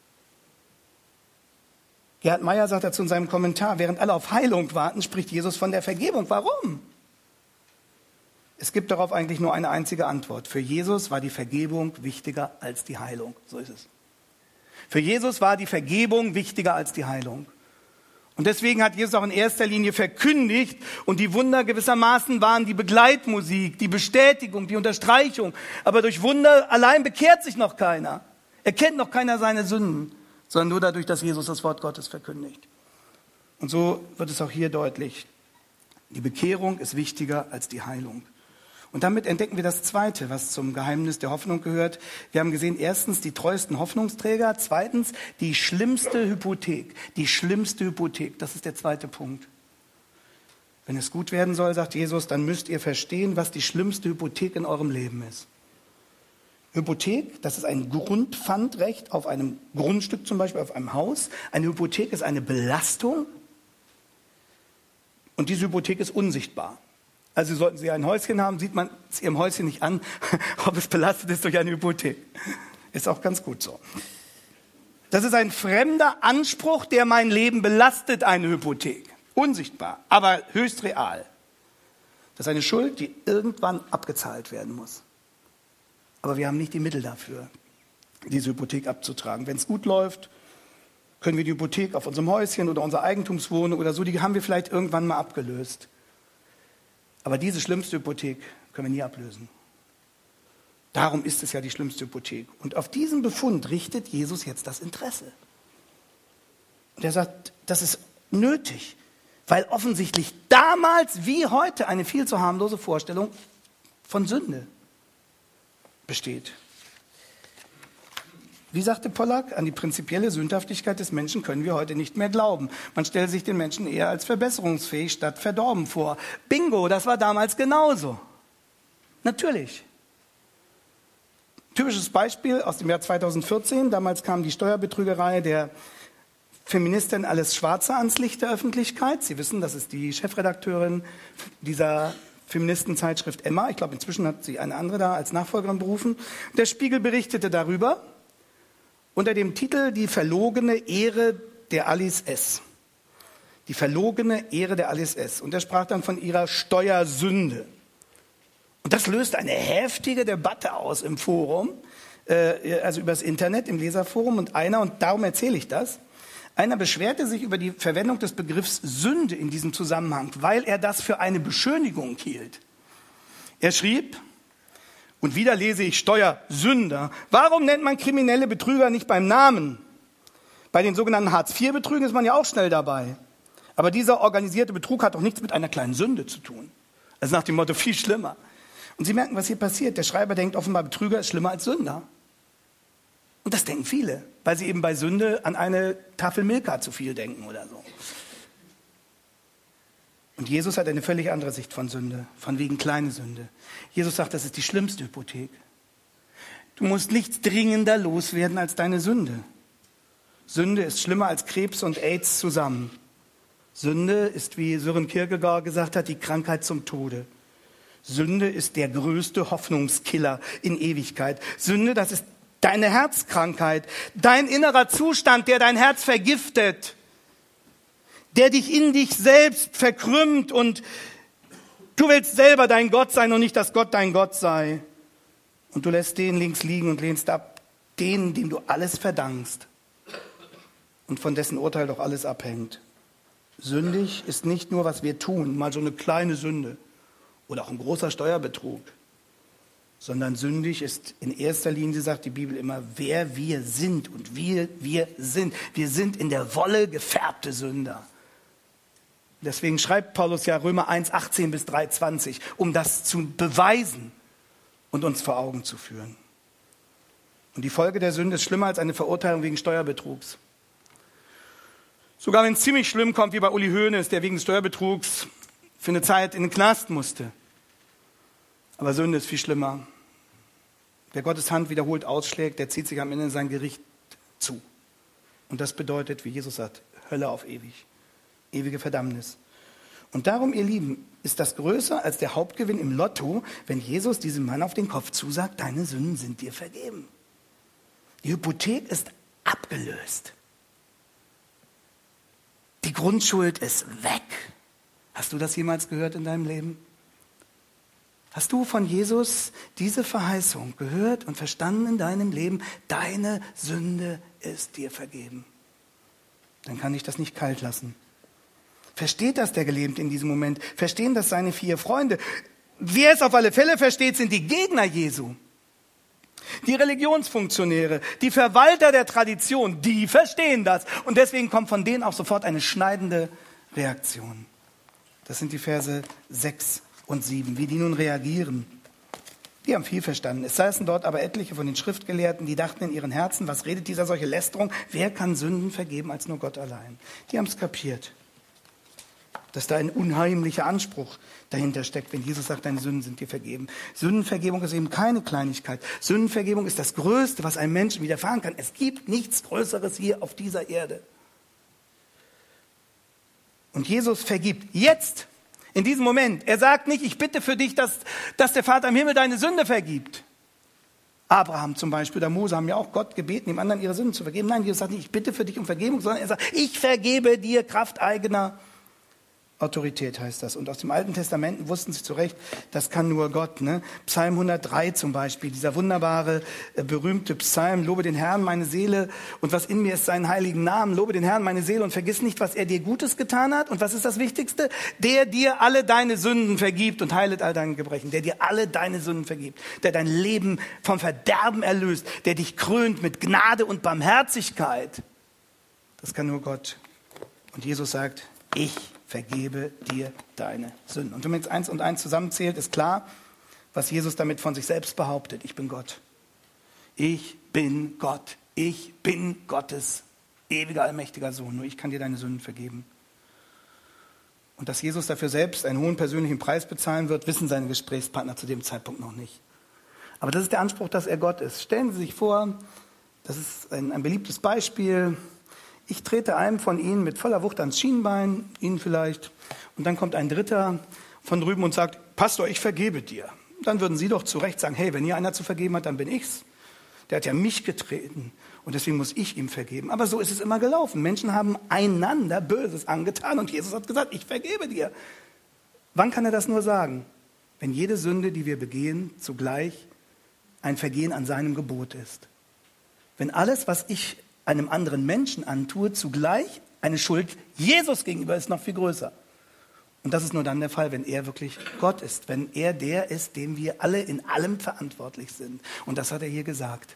Gerhard Meyer sagt dazu in seinem Kommentar, während alle auf Heilung warten, spricht Jesus von der Vergebung. Warum? Es gibt darauf eigentlich nur eine einzige Antwort. Für Jesus war die Vergebung wichtiger als die Heilung. So ist es. Für Jesus war die Vergebung wichtiger als die Heilung. Und deswegen hat Jesus auch in erster Linie verkündigt und die Wunder gewissermaßen waren die Begleitmusik, die Bestätigung, die Unterstreichung. Aber durch Wunder allein bekehrt sich noch keiner. Erkennt noch keiner seine Sünden, sondern nur dadurch, dass Jesus das Wort Gottes verkündigt. Und so wird es auch hier deutlich. Die Bekehrung ist wichtiger als die Heilung. Und damit entdecken wir das Zweite, was zum Geheimnis der Hoffnung gehört. Wir haben gesehen, erstens die treuesten Hoffnungsträger, zweitens die schlimmste Hypothek. Die schlimmste Hypothek, das ist der zweite Punkt. Wenn es gut werden soll, sagt Jesus, dann müsst ihr verstehen, was die schlimmste Hypothek in eurem Leben ist. Hypothek, das ist ein Grundpfandrecht auf einem Grundstück, zum Beispiel auf einem Haus. Eine Hypothek ist eine Belastung und diese Hypothek ist unsichtbar. Also sollten Sie ein Häuschen haben, sieht man es Ihrem Häuschen nicht an, ob es belastet ist durch eine Hypothek. Ist auch ganz gut so. Das ist ein fremder Anspruch, der mein Leben belastet, eine Hypothek. Unsichtbar, aber höchst real. Das ist eine Schuld, die irgendwann abgezahlt werden muss. Aber wir haben nicht die Mittel dafür, diese Hypothek abzutragen. Wenn es gut läuft, können wir die Hypothek auf unserem Häuschen oder unserer Eigentumswohnung oder so, die haben wir vielleicht irgendwann mal abgelöst. Aber diese schlimmste Hypothek können wir nie ablösen. Darum ist es ja die schlimmste Hypothek. Und auf diesen Befund richtet Jesus jetzt das Interesse. Und er sagt, das ist nötig, weil offensichtlich damals wie heute eine viel zu harmlose Vorstellung von Sünde besteht. Wie sagte Pollack, an die prinzipielle Sündhaftigkeit des Menschen können wir heute nicht mehr glauben. Man stellt sich den Menschen eher als verbesserungsfähig statt verdorben vor. Bingo, das war damals genauso. Natürlich. Typisches Beispiel aus dem Jahr zweitausendvierzehn. Damals kam die Steuerbetrügerei der Feministin Alice Schwarzer ans Licht der Öffentlichkeit. Sie wissen, das ist die Chefredakteurin dieser Feministenzeitschrift Emma. Ich glaube, inzwischen hat sie eine andere da als Nachfolgerin berufen. Der Spiegel berichtete darüber unter dem Titel Die verlogene Ehre der Alice S. Die verlogene Ehre der Alice S. Und er sprach dann von ihrer Steuersünde. Und das löst eine heftige Debatte aus im Forum, äh, also übers Internet, im Leserforum. Und einer, und darum erzähle ich das, einer beschwerte sich über die Verwendung des Begriffs Sünde in diesem Zusammenhang, weil er das für eine Beschönigung hielt. Er schrieb, und wieder lese ich Steuersünder. Warum nennt man kriminelle Betrüger nicht beim Namen? Bei den sogenannten Hartz vier Betrügen ist man ja auch schnell dabei. Aber dieser organisierte Betrug hat doch nichts mit einer kleinen Sünde zu tun. Also nach dem Motto, viel schlimmer. Und Sie merken, was hier passiert. Der Schreiber denkt offenbar, Betrüger ist schlimmer als Sünder. Und das denken viele, weil sie eben bei Sünde an eine Tafel Milka zu viel denken oder so. Und Jesus hat eine völlig andere Sicht von Sünde, von wegen kleine Sünde. Jesus sagt, das ist die schlimmste Hypothek. Du musst nichts dringender loswerden als deine Sünde. Sünde ist schlimmer als Krebs und AIDS zusammen. Sünde ist, wie Søren Kierkegaard gesagt hat, die Krankheit zum Tode. Sünde ist der größte Hoffnungskiller in Ewigkeit. Sünde, das ist deine Herzkrankheit, dein innerer Zustand, der dein Herz vergiftet, der dich in dich selbst verkrümmt und du willst selber dein Gott sein und nicht, dass Gott dein Gott sei. Und du lässt den links liegen und lehnst ab, den, dem du alles verdankst und von dessen Urteil doch alles abhängt. Sündig ist nicht nur, was wir tun, mal so eine kleine Sünde oder auch ein großer Steuerbetrug, sondern sündig ist in erster Linie, sagt die Bibel immer, wer wir sind und wir, wir sind. Wir sind in der Wolle gefärbte Sünder. Deswegen schreibt Paulus ja Römer eins, achtzehn bis drei, zwanzig, um das zu beweisen und uns vor Augen zu führen. Und die Folge der Sünde ist schlimmer als eine Verurteilung wegen Steuerbetrugs. Sogar wenn es ziemlich schlimm kommt, wie bei Uli Hoeneß, der wegen Steuerbetrugs für eine Zeit in den Knast musste. Aber Sünde ist viel schlimmer. Wer Gottes Hand wiederholt ausschlägt, der zieht sich am Ende sein Gericht zu. Und das bedeutet, wie Jesus sagt, Hölle auf ewig. Ewige Verdammnis. Und darum, ihr Lieben, ist das größer als der Hauptgewinn im Lotto, wenn Jesus diesem Mann auf den Kopf zusagt, deine Sünden sind dir vergeben. Die Hypothek ist abgelöst. Die Grundschuld ist weg. Hast du das jemals gehört in deinem Leben? Hast du von Jesus diese Verheißung gehört und verstanden in deinem Leben? Deine Sünde ist dir vergeben. Dann kann ich das nicht kalt lassen. Versteht das der Gelähmte in diesem Moment? Verstehen das seine vier Freunde? Wer es auf alle Fälle versteht, sind die Gegner Jesu. Die Religionsfunktionäre, die Verwalter der Tradition, die verstehen das. Und deswegen kommt von denen auch sofort eine schneidende Reaktion. Das sind die Verse sechs und sieben, wie die nun reagieren. Die haben viel verstanden. Es saßen dort aber etliche von den Schriftgelehrten, die dachten in ihren Herzen, was redet dieser solche Lästerung? Wer kann Sünden vergeben als nur Gott allein? Die haben es kapiert, dass da ein unheimlicher Anspruch dahinter steckt, wenn Jesus sagt, deine Sünden sind dir vergeben. Sündenvergebung ist eben keine Kleinigkeit. Sündenvergebung ist das Größte, was einem Menschen widerfahren kann. Es gibt nichts Größeres hier auf dieser Erde. Und Jesus vergibt jetzt, in diesem Moment. Er sagt nicht, ich bitte für dich, dass, dass der Vater im Himmel deine Sünde vergibt. Abraham zum Beispiel, oder Mose haben ja auch Gott gebeten, dem anderen ihre Sünden zu vergeben. Nein, Jesus sagt nicht, ich bitte für dich um Vergebung, sondern er sagt, ich vergebe dir Kraft eigener Autorität heißt das. Und aus dem Alten Testament wussten sie zu Recht, das kann nur Gott. Ne? Psalm hundertdrei zum Beispiel, dieser wunderbare, äh, berühmte Psalm, lobe den Herrn, meine Seele, und was in mir ist, seinen heiligen Namen. Lobe den Herrn, meine Seele, und vergiss nicht, was er dir Gutes getan hat. Und was ist das Wichtigste? Der dir alle deine Sünden vergibt und heilet all deine Gebrechen. Der dir alle deine Sünden vergibt. Der dein Leben vom Verderben erlöst. Der dich krönt mit Gnade und Barmherzigkeit. Das kann nur Gott. Und Jesus sagt, ich vergebe dir deine Sünden. Und wenn man jetzt eins und eins zusammenzählt, ist klar, was Jesus damit von sich selbst behauptet. Ich bin Gott. Ich bin Gott. Ich bin Gottes ewiger, allmächtiger Sohn. Nur ich kann dir deine Sünden vergeben. Und dass Jesus dafür selbst einen hohen persönlichen Preis bezahlen wird, wissen seine Gesprächspartner zu dem Zeitpunkt noch nicht. Aber das ist der Anspruch, dass er Gott ist. Stellen Sie sich vor, das ist ein, ein beliebtes Beispiel. Ich trete einem von Ihnen mit voller Wucht ans Schienbein, Ihnen vielleicht, und dann kommt ein Dritter von drüben und sagt, Pastor, ich vergebe dir. Dann würden Sie doch zu Recht sagen, hey, wenn hier einer zu vergeben hat, dann bin ich's. Der hat ja mich getreten und deswegen muss ich ihm vergeben. Aber so ist es immer gelaufen. Menschen haben einander Böses angetan und Jesus hat gesagt, ich vergebe dir. Wann kann er das nur sagen? Wenn jede Sünde, die wir begehen, zugleich ein Vergehen an seinem Gebot ist. Wenn alles, was ich einem anderen Menschen antue, zugleich eine Schuld Jesus gegenüber ist, noch viel größer. Und das ist nur dann der Fall, wenn er wirklich Gott ist, wenn er der ist, dem wir alle in allem verantwortlich sind. Und das hat er hier gesagt.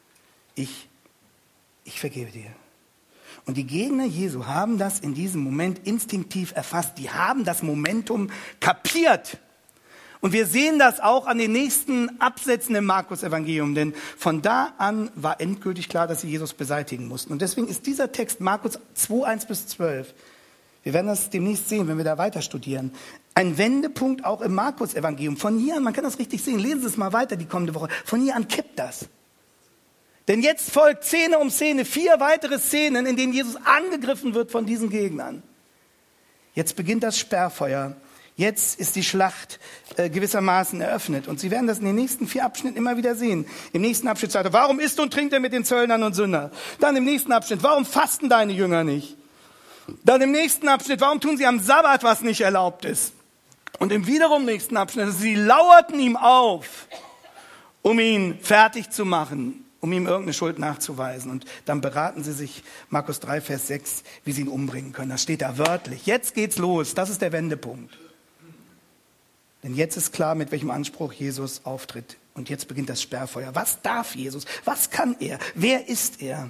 Ich, ich vergebe dir. Und die Gegner Jesu haben das in diesem Moment instinktiv erfasst. Die haben das Momentum kapiert. Und wir sehen das auch an den nächsten Absätzen im Markus-Evangelium, denn von da an war endgültig klar, dass sie Jesus beseitigen mussten. Und deswegen ist dieser Text, Markus zwei, eins bis zwölf, wir werden das demnächst sehen, wenn wir da weiter studieren, ein Wendepunkt auch im Markus-Evangelium. Von hier an, man kann das richtig sehen, lesen Sie es mal weiter die kommende Woche, von hier an kippt das. Denn jetzt folgt Szene um Szene, vier weitere Szenen, in denen Jesus angegriffen wird von diesen Gegnern. Jetzt beginnt das Sperrfeuer. Jetzt ist die Schlacht äh, gewissermaßen eröffnet. Und Sie werden das in den nächsten vier Abschnitten immer wieder sehen. Im nächsten Abschnitt sagt er, warum isst und trinkt er mit den Zöllnern und Sündern? Dann im nächsten Abschnitt, warum fasten deine Jünger nicht? Dann im nächsten Abschnitt, warum tun sie am Sabbat, was nicht erlaubt ist? Und im wiederum nächsten Abschnitt, sie lauerten ihm auf, um ihn fertig zu machen, um ihm irgendeine Schuld nachzuweisen. Und dann beraten sie sich, Markus drei, Vers sechs, wie sie ihn umbringen können. Das steht da wörtlich. Jetzt geht's los. Das ist der Wendepunkt. Denn jetzt ist klar, mit welchem Anspruch Jesus auftritt. Und jetzt beginnt das Sperrfeuer. Was darf Jesus? Was kann er? Wer ist er?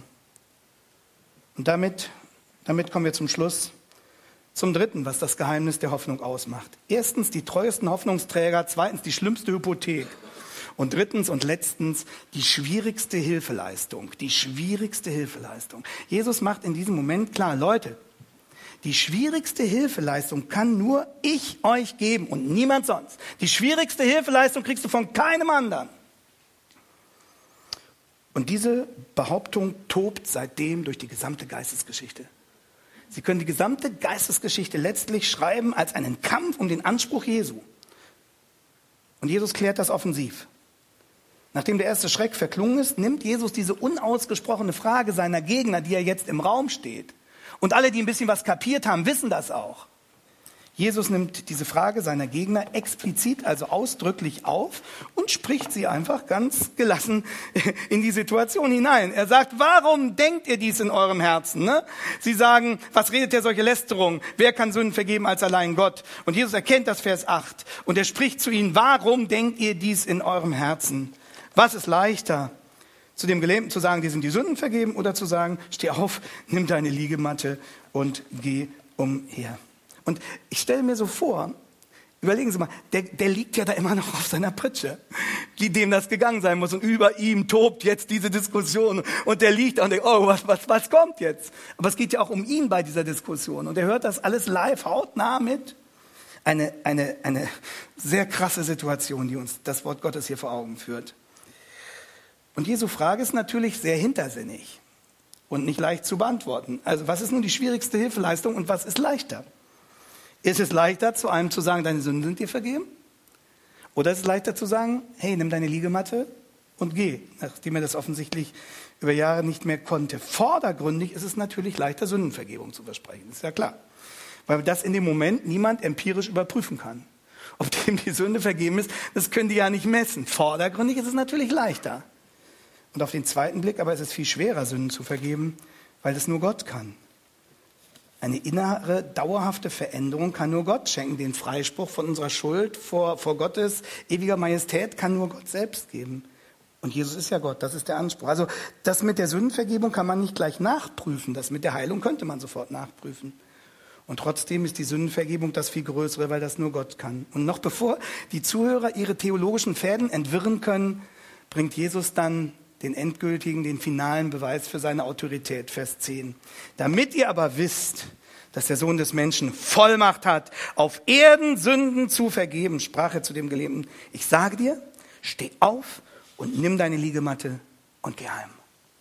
Und damit, damit kommen wir zum Schluss. Zum Dritten, was das Geheimnis der Hoffnung ausmacht. Erstens die treuesten Hoffnungsträger, zweitens die schlimmste Hypothek. Und drittens und letztens die schwierigste Hilfeleistung. Die schwierigste Hilfeleistung. Jesus macht in diesem Moment klar, Leute, die schwierigste Hilfeleistung kann nur ich euch geben und niemand sonst. Die schwierigste Hilfeleistung kriegst du von keinem anderen. Und diese Behauptung tobt seitdem durch die gesamte Geistesgeschichte. Sie können die gesamte Geistesgeschichte letztlich schreiben als einen Kampf um den Anspruch Jesu. Und Jesus klärt das offensiv. Nachdem der erste Schreck verklungen ist, nimmt Jesus diese unausgesprochene Frage seiner Gegner, die ja jetzt im Raum steht. Und alle, die ein bisschen was kapiert haben, wissen das auch. Jesus nimmt diese Frage seiner Gegner explizit, also ausdrücklich auf und spricht sie einfach ganz gelassen in die Situation hinein. Er sagt, warum denkt ihr dies in eurem Herzen? Ne? Sie sagen, was redet ihr solche Lästerung? Wer kann Sünden vergeben als allein Gott? Und Jesus erkennt das, Vers acht. Und er spricht zu ihnen, warum denkt ihr dies in eurem Herzen? Was ist leichter? Zu dem Gelähmten zu sagen, dir sind die Sünden vergeben, oder zu sagen, steh auf, nimm deine Liegematte und geh umher. Und ich stelle mir so vor, überlegen Sie mal, der, der liegt ja da immer noch auf seiner Pritsche, wie dem das gegangen sein muss. Und über ihm tobt jetzt diese Diskussion. Und der liegt da und denkt, oh, was, was, was kommt jetzt? Aber es geht ja auch um ihn bei dieser Diskussion. Und er hört das alles live, hautnah mit. Eine, eine, eine sehr krasse Situation, die uns das Wort Gottes hier vor Augen führt. Und Jesu Frage ist natürlich sehr hintersinnig und nicht leicht zu beantworten. Also was ist nun die schwierigste Hilfeleistung und was ist leichter? Ist es leichter, zu einem zu sagen, deine Sünden sind dir vergeben? Oder ist es leichter zu sagen, hey, nimm deine Liegematte und geh, nachdem er das offensichtlich über Jahre nicht mehr konnte. Vordergründig ist es natürlich leichter, Sündenvergebung zu versprechen, ist ja klar. Weil das in dem Moment niemand empirisch überprüfen kann. Ob dem die Sünde vergeben ist, das können die ja nicht messen. Vordergründig ist es natürlich leichter. Und auf den zweiten Blick aber ist es viel schwerer, Sünden zu vergeben, weil das nur Gott kann. Eine innere, dauerhafte Veränderung kann nur Gott schenken. Den Freispruch von unserer Schuld vor, vor Gottes ewiger Majestät kann nur Gott selbst geben. Und Jesus ist ja Gott, das ist der Anspruch. Also das mit der Sündenvergebung kann man nicht gleich nachprüfen. Das mit der Heilung könnte man sofort nachprüfen. Und trotzdem ist die Sündenvergebung das viel Größere, weil das nur Gott kann. Und noch bevor die Zuhörer ihre theologischen Fäden entwirren können, bringt Jesus dann den endgültigen, den finalen Beweis für seine Autorität, Vers zehn. Damit ihr aber wisst, dass der Sohn des Menschen Vollmacht hat, auf Erden Sünden zu vergeben, sprach er zu dem Gelähmten, ich sage dir, steh auf und nimm deine Liegematte und geh heim.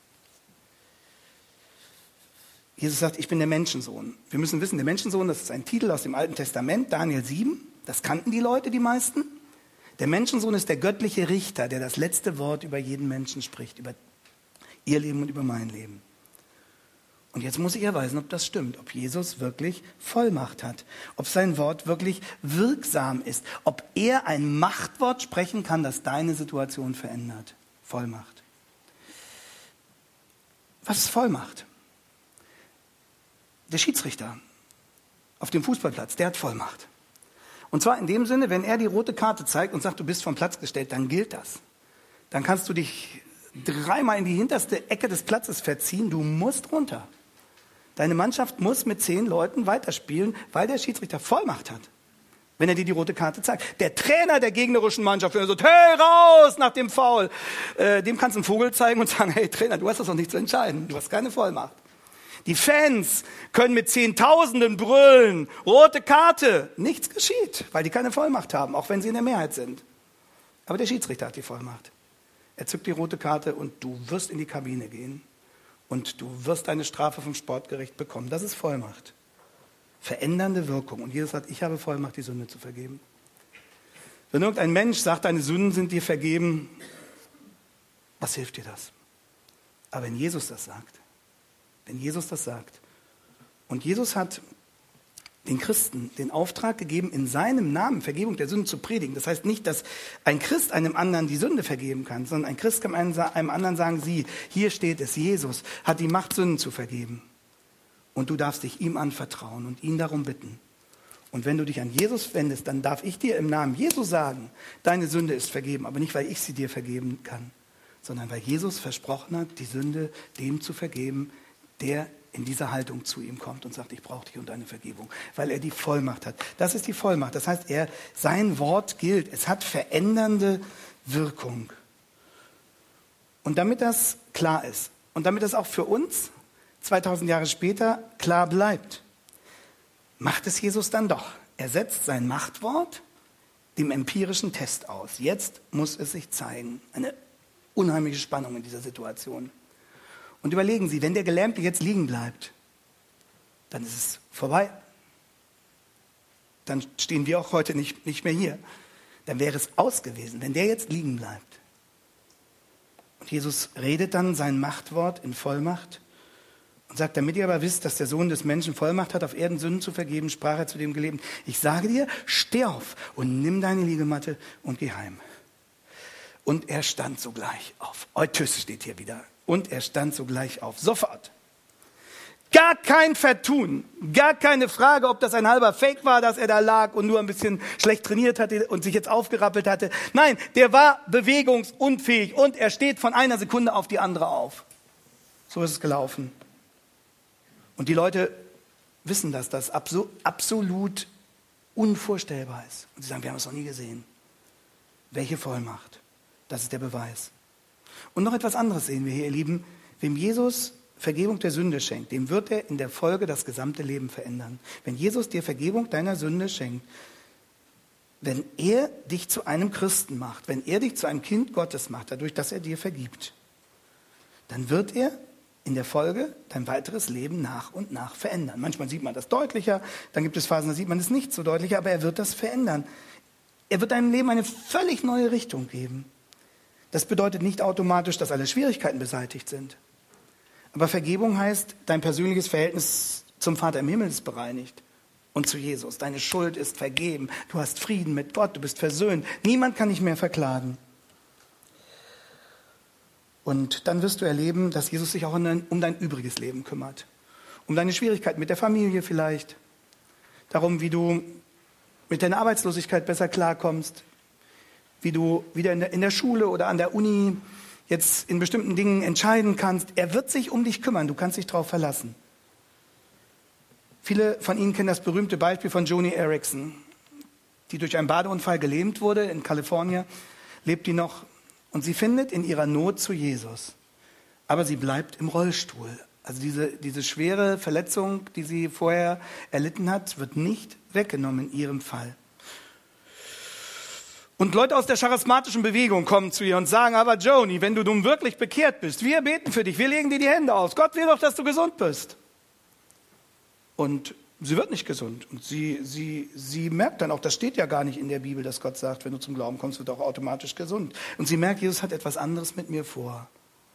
Jesus sagt, ich bin der Menschensohn. Wir müssen wissen, der Menschensohn, das ist ein Titel aus dem Alten Testament, Daniel sieben, das kannten die Leute, die meisten. Der Menschensohn ist der göttliche Richter, der das letzte Wort über jeden Menschen spricht, über ihr Leben und über mein Leben. Und jetzt muss ich erweisen, ob das stimmt, ob Jesus wirklich Vollmacht hat, ob sein Wort wirklich wirksam ist, ob er ein Machtwort sprechen kann, das deine Situation verändert. Vollmacht. Was ist Vollmacht? Der Schiedsrichter auf dem Fußballplatz, der hat Vollmacht. Und zwar in dem Sinne, wenn er die rote Karte zeigt und sagt, du bist vom Platz gestellt, dann gilt das. Dann kannst du dich dreimal in die hinterste Ecke des Platzes verziehen, du musst runter. Deine Mannschaft muss mit zehn Leuten weiterspielen, weil der Schiedsrichter Vollmacht hat, wenn er dir die rote Karte zeigt. Der Trainer der gegnerischen Mannschaft, wenn er sagt, hey, raus nach dem Foul, äh, dem kannst du einen Vogel zeigen und sagen, hey Trainer, du hast das noch nicht zu entscheiden, du hast keine Vollmacht. Die Fans können mit Zehntausenden brüllen, rote Karte. Nichts geschieht, weil die keine Vollmacht haben, auch wenn sie in der Mehrheit sind. Aber der Schiedsrichter hat die Vollmacht. Er zückt die rote Karte und du wirst in die Kabine gehen und du wirst eine Strafe vom Sportgericht bekommen. Das ist Vollmacht. Verändernde Wirkung. Und Jesus sagt, ich habe Vollmacht, die Sünde zu vergeben. Wenn irgendein Mensch sagt, deine Sünden sind dir vergeben, was hilft dir das? Aber wenn Jesus das sagt, Wenn Jesus das sagt. Und Jesus hat den Christen den Auftrag gegeben, in seinem Namen Vergebung der Sünden zu predigen. Das heißt nicht, dass ein Christ einem anderen die Sünde vergeben kann, sondern ein Christ kann einem anderen sagen, sieh, hier steht es, Jesus hat die Macht, Sünden zu vergeben. Und du darfst dich ihm anvertrauen und ihn darum bitten. Und wenn du dich an Jesus wendest, dann darf ich dir im Namen Jesus sagen, deine Sünde ist vergeben, aber nicht, weil ich sie dir vergeben kann, sondern weil Jesus versprochen hat, die Sünde dem zu vergeben, der in dieser Haltung zu ihm kommt und sagt, ich brauche dich und deine Vergebung, weil er die Vollmacht hat. Das ist die Vollmacht. Das heißt, er, sein Wort gilt. Es hat verändernde Wirkung. Und damit das klar ist und damit das auch für uns zweitausend Jahre später klar bleibt, macht es Jesus dann doch. Er setzt sein Machtwort dem empirischen Test aus. Jetzt muss es sich zeigen. Eine unheimliche Spannung in dieser Situation. Und überlegen Sie, wenn der Gelähmte jetzt liegen bleibt, dann ist es vorbei. Dann stehen wir auch heute nicht, nicht mehr hier. Dann wäre es aus gewesen, wenn der jetzt liegen bleibt. Und Jesus redet dann sein Machtwort in Vollmacht und sagt, damit ihr aber wisst, dass der Sohn des Menschen Vollmacht hat, auf Erden Sünden zu vergeben, sprach er zu dem Gelähmten, ich sage dir, steh auf und nimm deine Liegematte und geh heim. Und er stand sogleich auf. Eutyss steht hier wieder. Und er stand sogleich auf. Sofort. Gar kein Vertun. Gar keine Frage, ob das ein halber Fake war, dass er da lag und nur ein bisschen schlecht trainiert hatte und sich jetzt aufgerappelt hatte. Nein, der war bewegungsunfähig und er steht von einer Sekunde auf die andere auf. So ist es gelaufen. Und die Leute wissen, dass das absolut unvorstellbar ist. Und sie sagen, wir haben es noch nie gesehen. Welche Vollmacht? Das ist der Beweis. Und noch etwas anderes sehen wir hier, ihr Lieben. Wem Jesus Vergebung der Sünde schenkt, dem wird er in der Folge das gesamte Leben verändern. Wenn Jesus dir Vergebung deiner Sünde schenkt, wenn er dich zu einem Christen macht, wenn er dich zu einem Kind Gottes macht, dadurch, dass er dir vergibt, dann wird er in der Folge dein weiteres Leben nach und nach verändern. Manchmal sieht man das deutlicher, dann gibt es Phasen, da sieht man es nicht so deutlicher, aber er wird das verändern. Er wird deinem Leben eine völlig neue Richtung geben. Das bedeutet nicht automatisch, dass alle Schwierigkeiten beseitigt sind. Aber Vergebung heißt, dein persönliches Verhältnis zum Vater im Himmel ist bereinigt und zu Jesus. Deine Schuld ist vergeben. Du hast Frieden mit Gott, du bist versöhnt. Niemand kann dich mehr verklagen. Und dann wirst du erleben, dass Jesus sich auch um dein, um dein übriges Leben kümmert. Um deine Schwierigkeiten mit der Familie vielleicht. Darum, wie du mit deiner Arbeitslosigkeit besser klarkommst. Wie du wieder in der, in der Schule oder an der Uni jetzt in bestimmten Dingen entscheiden kannst. Er wird sich um dich kümmern, du kannst dich darauf verlassen. Viele von Ihnen kennen das berühmte Beispiel von Joni Eareckson, die durch einen Badeunfall gelähmt wurde in Kalifornien, lebt die noch und sie findet in ihrer Not zu Jesus. Aber sie bleibt im Rollstuhl. Also diese, diese schwere Verletzung, die sie vorher erlitten hat, wird nicht weggenommen in ihrem Fall. Und Leute aus der charismatischen Bewegung kommen zu ihr und sagen, aber Joni, wenn du nun wirklich bekehrt bist, wir beten für dich, wir legen dir die Hände aus. Gott will doch, dass du gesund bist. Und sie wird nicht gesund. Und sie, sie, sie merkt dann auch, das steht ja gar nicht in der Bibel, dass Gott sagt, wenn du zum Glauben kommst, wird du auch automatisch gesund. Und sie merkt, Jesus hat etwas anderes mit mir vor.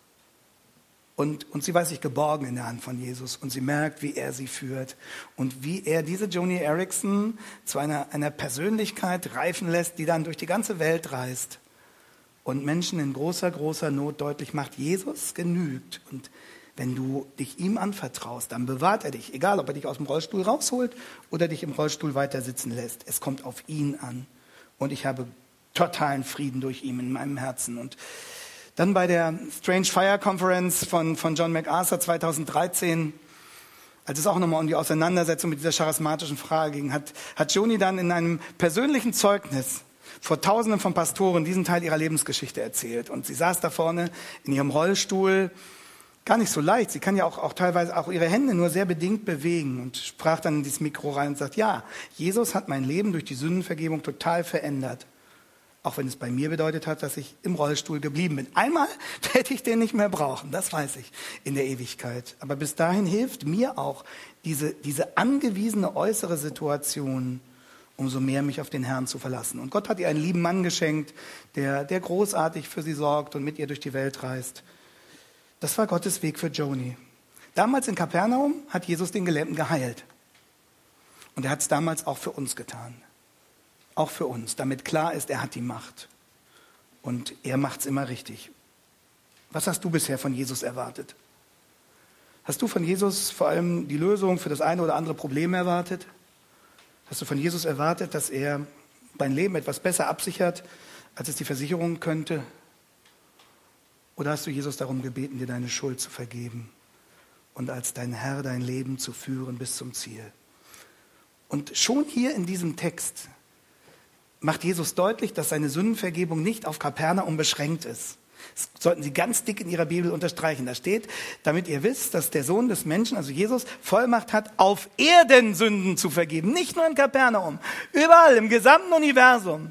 Und, und sie weiß sich geborgen in der Hand von Jesus. Und sie merkt, wie er sie führt. Und wie er diese Joni Eareckson zu einer, einer Persönlichkeit reifen lässt, die dann durch die ganze Welt reist. Und Menschen in großer, großer Not deutlich macht, Jesus genügt. Und wenn du dich ihm anvertraust, dann bewahrt er dich. Egal, ob er dich aus dem Rollstuhl rausholt oder dich im Rollstuhl weiter sitzen lässt. Es kommt auf ihn an. Und ich habe totalen Frieden durch ihn in meinem Herzen. Und dann bei der Strange Fire Conference von, von John MacArthur zweitausenddreizehn, als es auch nochmal um die Auseinandersetzung mit dieser charismatischen Frage ging, hat, hat Joni dann in einem persönlichen Zeugnis vor Tausenden von Pastoren diesen Teil ihrer Lebensgeschichte erzählt. Und sie saß da vorne in ihrem Rollstuhl, gar nicht so leicht. Sie kann ja auch, auch teilweise auch ihre Hände nur sehr bedingt bewegen und sprach dann in dieses Mikro rein und sagt, ja, Jesus hat mein Leben durch die Sündenvergebung total verändert. Auch wenn es bei mir bedeutet hat, dass ich im Rollstuhl geblieben bin. Einmal hätte ich den nicht mehr brauchen, das weiß ich, in der Ewigkeit. Aber bis dahin hilft mir auch diese, diese angewiesene äußere Situation, umso mehr mich auf den Herrn zu verlassen. Und Gott hat ihr einen lieben Mann geschenkt, der, der großartig für sie sorgt und mit ihr durch die Welt reist. Das war Gottes Weg für Joni. Damals in Kapernaum hat Jesus den Gelähmten geheilt. Und er hat es damals auch für uns getan. Auch für uns, damit klar ist, er hat die Macht. Und er macht es immer richtig. Was hast du bisher von Jesus erwartet? Hast du von Jesus vor allem die Lösung für das eine oder andere Problem erwartet? Hast du von Jesus erwartet, dass er dein Leben etwas besser absichert, als es die Versicherung könnte? Oder hast du Jesus darum gebeten, dir deine Schuld zu vergeben und als dein Herr dein Leben zu führen bis zum Ziel. Und schon hier in diesem Text macht Jesus deutlich, dass seine Sündenvergebung nicht auf Kapernaum beschränkt ist. Das sollten Sie ganz dick in Ihrer Bibel unterstreichen. Da steht, damit ihr wisst, dass der Sohn des Menschen, also Jesus, Vollmacht hat, auf Erden Sünden zu vergeben. Nicht nur in Kapernaum, überall im gesamten Universum.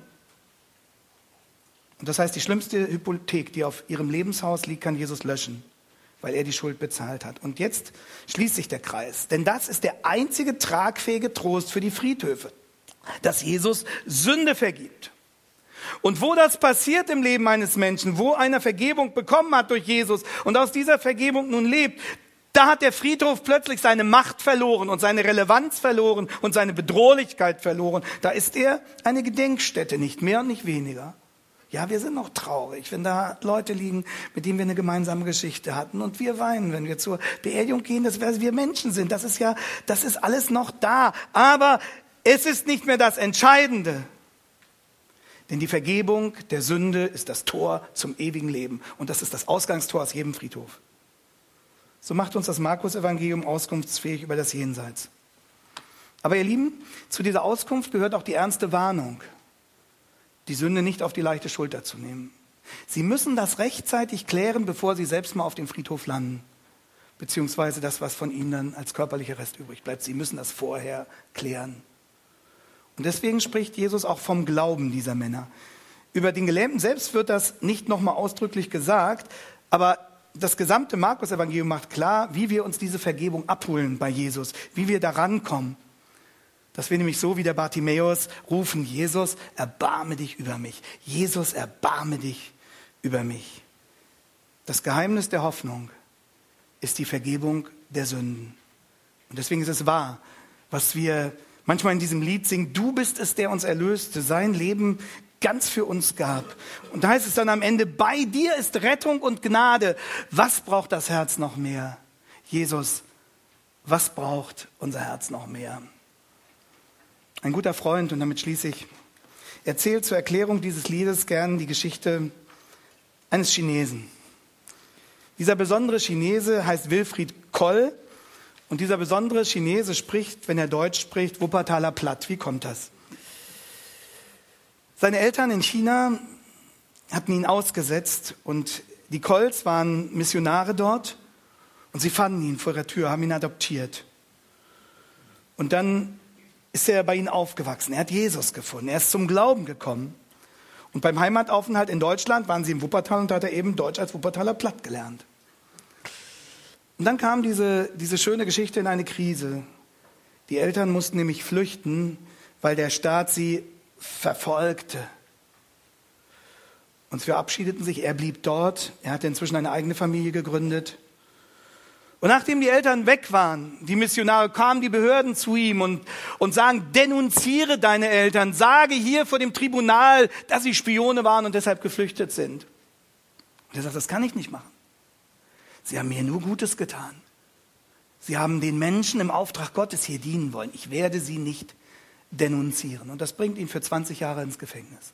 Und das heißt, die schlimmste Hypothek, die auf Ihrem Lebenshaus liegt, kann Jesus löschen, weil er die Schuld bezahlt hat. Und jetzt schließt sich der Kreis. Denn das ist der einzige tragfähige Trost für die Friedhöfe, dass Jesus Sünde vergibt. Und wo das passiert im Leben eines Menschen, wo einer Vergebung bekommen hat durch Jesus und aus dieser Vergebung nun lebt, da hat der Friedhof plötzlich seine Macht verloren und seine Relevanz verloren und seine Bedrohlichkeit verloren. Da ist er eine Gedenkstätte, nicht mehr und nicht weniger. Ja, wir sind noch traurig, wenn da Leute liegen, mit denen wir eine gemeinsame Geschichte hatten. Und wir weinen, wenn wir zur Beerdigung gehen, dass wir Menschen sind. Das ist ja, das ist alles noch da. Aber es ist nicht mehr das Entscheidende. Denn die Vergebung der Sünde ist das Tor zum ewigen Leben. Und das ist das Ausgangstor aus jedem Friedhof. So macht uns das Markus-Evangelium auskunftsfähig über das Jenseits. Aber ihr Lieben, zu dieser Auskunft gehört auch die ernste Warnung, die Sünde nicht auf die leichte Schulter zu nehmen. Sie müssen das rechtzeitig klären, bevor Sie selbst mal auf dem Friedhof landen. Beziehungsweise das, was von Ihnen dann als körperlicher Rest übrig bleibt. Sie müssen das vorher klären. Und deswegen spricht Jesus auch vom Glauben dieser Männer. Über den Gelähmten selbst wird das nicht nochmal ausdrücklich gesagt, aber das gesamte Markus-Evangelium macht klar, wie wir uns diese Vergebung abholen bei Jesus, wie wir da rankommen. Dass wir nämlich so wie der Bartimäus rufen, Jesus, erbarme dich über mich. Jesus, erbarme dich über mich. Das Geheimnis der Hoffnung ist die Vergebung der Sünden. Und deswegen ist es wahr, was wir manchmal in diesem Lied singen, du bist es, der uns erlöste, sein Leben ganz für uns gab. Und da heißt es dann am Ende, bei dir ist Rettung und Gnade. Was braucht das Herz noch mehr? Jesus, was braucht unser Herz noch mehr? Ein guter Freund, und damit schließe ich, erzählt zur Erklärung dieses Liedes gern die Geschichte eines Chinesen. Dieser besondere Chinese heißt Wilfried Koll. Und dieser besondere Chinese spricht, wenn er Deutsch spricht, Wuppertaler Platt. Wie kommt das? Seine Eltern in China hatten ihn ausgesetzt und die Kolls waren Missionare dort und sie fanden ihn vor der Tür, haben ihn adoptiert. Und dann ist er bei ihnen aufgewachsen. Er hat Jesus gefunden. Er ist zum Glauben gekommen. Und beim Heimataufenthalt in Deutschland waren sie im Wuppertal und da hat er eben Deutsch als Wuppertaler Platt gelernt. Und dann kam diese, diese schöne Geschichte in eine Krise. Die Eltern mussten nämlich flüchten, weil der Staat sie verfolgte. Und sie verabschiedeten sich, er blieb dort, er hatte inzwischen eine eigene Familie gegründet. Und nachdem die Eltern weg waren, die Missionare, kamen die Behörden zu ihm und, und sagen, denunziere deine Eltern, sage hier vor dem Tribunal, dass sie Spione waren und deshalb geflüchtet sind. Und er sagt, das kann ich nicht machen. Sie haben mir nur Gutes getan. Sie haben den Menschen im Auftrag Gottes hier dienen wollen. Ich werde sie nicht denunzieren. Und das bringt ihn für zwanzig Jahre ins Gefängnis.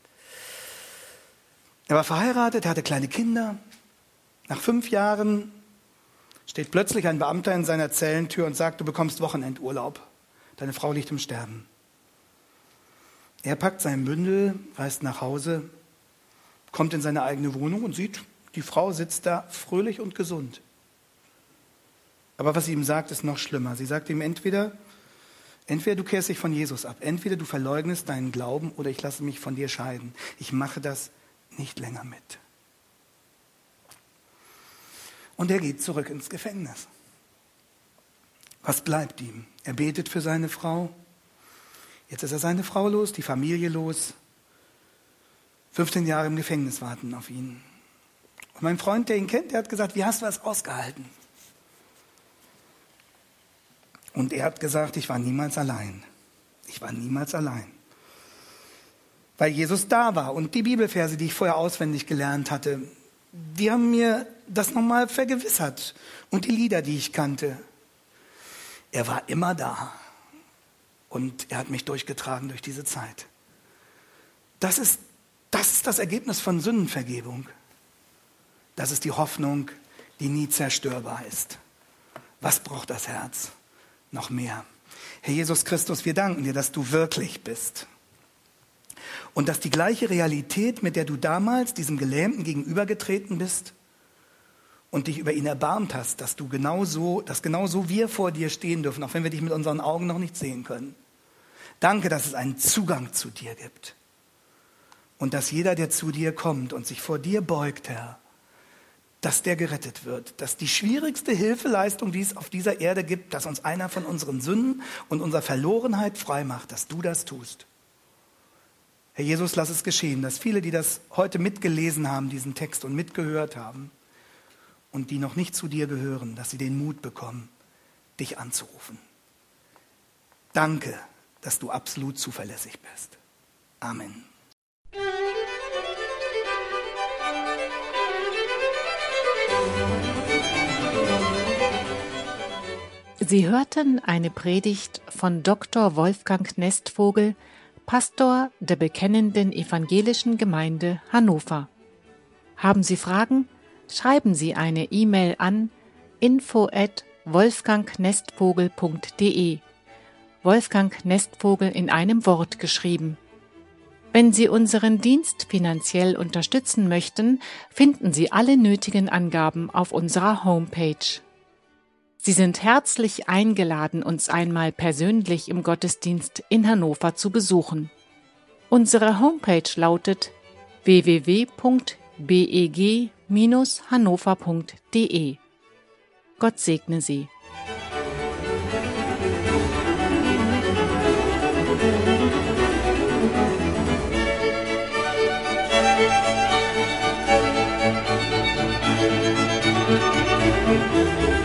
Er war verheiratet, er hatte kleine Kinder. Nach fünf Jahren steht plötzlich ein Beamter in seiner Zellentür und sagt, du bekommst Wochenendurlaub. Deine Frau liegt im Sterben. Er packt sein Bündel, reist nach Hause, kommt in seine eigene Wohnung und sieht, die Frau sitzt da fröhlich und gesund. Aber was sie ihm sagt, ist noch schlimmer. Sie sagt ihm entweder, entweder du kehrst dich von Jesus ab, entweder du verleugnest deinen Glauben oder ich lasse mich von dir scheiden. Ich mache das nicht länger mit. Und er geht zurück ins Gefängnis. Was bleibt ihm? Er betet für seine Frau. Jetzt ist er seine Frau los, die Familie los. fünfzehn Jahre im Gefängnis warten auf ihn. Und mein Freund, der ihn kennt, der hat gesagt, wie hast du das ausgehalten? Und er hat gesagt, ich war niemals allein. Ich war niemals allein. Weil Jesus da war. Und die Bibelverse, die ich vorher auswendig gelernt hatte, die haben mir das nochmal vergewissert. Und die Lieder, die ich kannte. Er war immer da. Und er hat mich durchgetragen durch diese Zeit. Das ist, das ist das Ergebnis von Sündenvergebung. Das ist die Hoffnung, die nie zerstörbar ist. Was braucht das Herz? Noch mehr. Herr Jesus Christus, wir danken dir, dass du wirklich bist. Und dass die gleiche Realität, mit der du damals diesem Gelähmten gegenübergetreten bist und dich über ihn erbarmt hast, dass du genauso, dass genauso wir vor dir stehen dürfen, auch wenn wir dich mit unseren Augen noch nicht sehen können. Danke, dass es einen Zugang zu dir gibt. Und dass jeder, der zu dir kommt und sich vor dir beugt, Herr, dass der gerettet wird. Dass die schwierigste Hilfeleistung, die es auf dieser Erde gibt, dass uns einer von unseren Sünden und unserer Verlorenheit frei macht, dass du das tust. Herr Jesus, lass es geschehen, dass viele, die das heute mitgelesen haben, diesen Text und mitgehört haben und die noch nicht zu dir gehören, dass sie den Mut bekommen, dich anzurufen. Danke, dass du absolut zuverlässig bist. Amen. Sie hörten eine Predigt von Doktor Wolfgang Nestvogel, Pastor der Bekennenden Evangelischen Gemeinde Hannover. Haben Sie Fragen? Schreiben Sie eine E-Mail an info at wolfgangnestvogel punkt de. Wolfgang Nestvogel in einem Wort geschrieben. Wenn Sie unseren Dienst finanziell unterstützen möchten, finden Sie alle nötigen Angaben auf unserer Homepage. Sie sind herzlich eingeladen, uns einmal persönlich im Gottesdienst in Hannover zu besuchen. Unsere Homepage lautet w w w punkt b e g bindestrich hannover punkt de. Gott segne Sie. Musik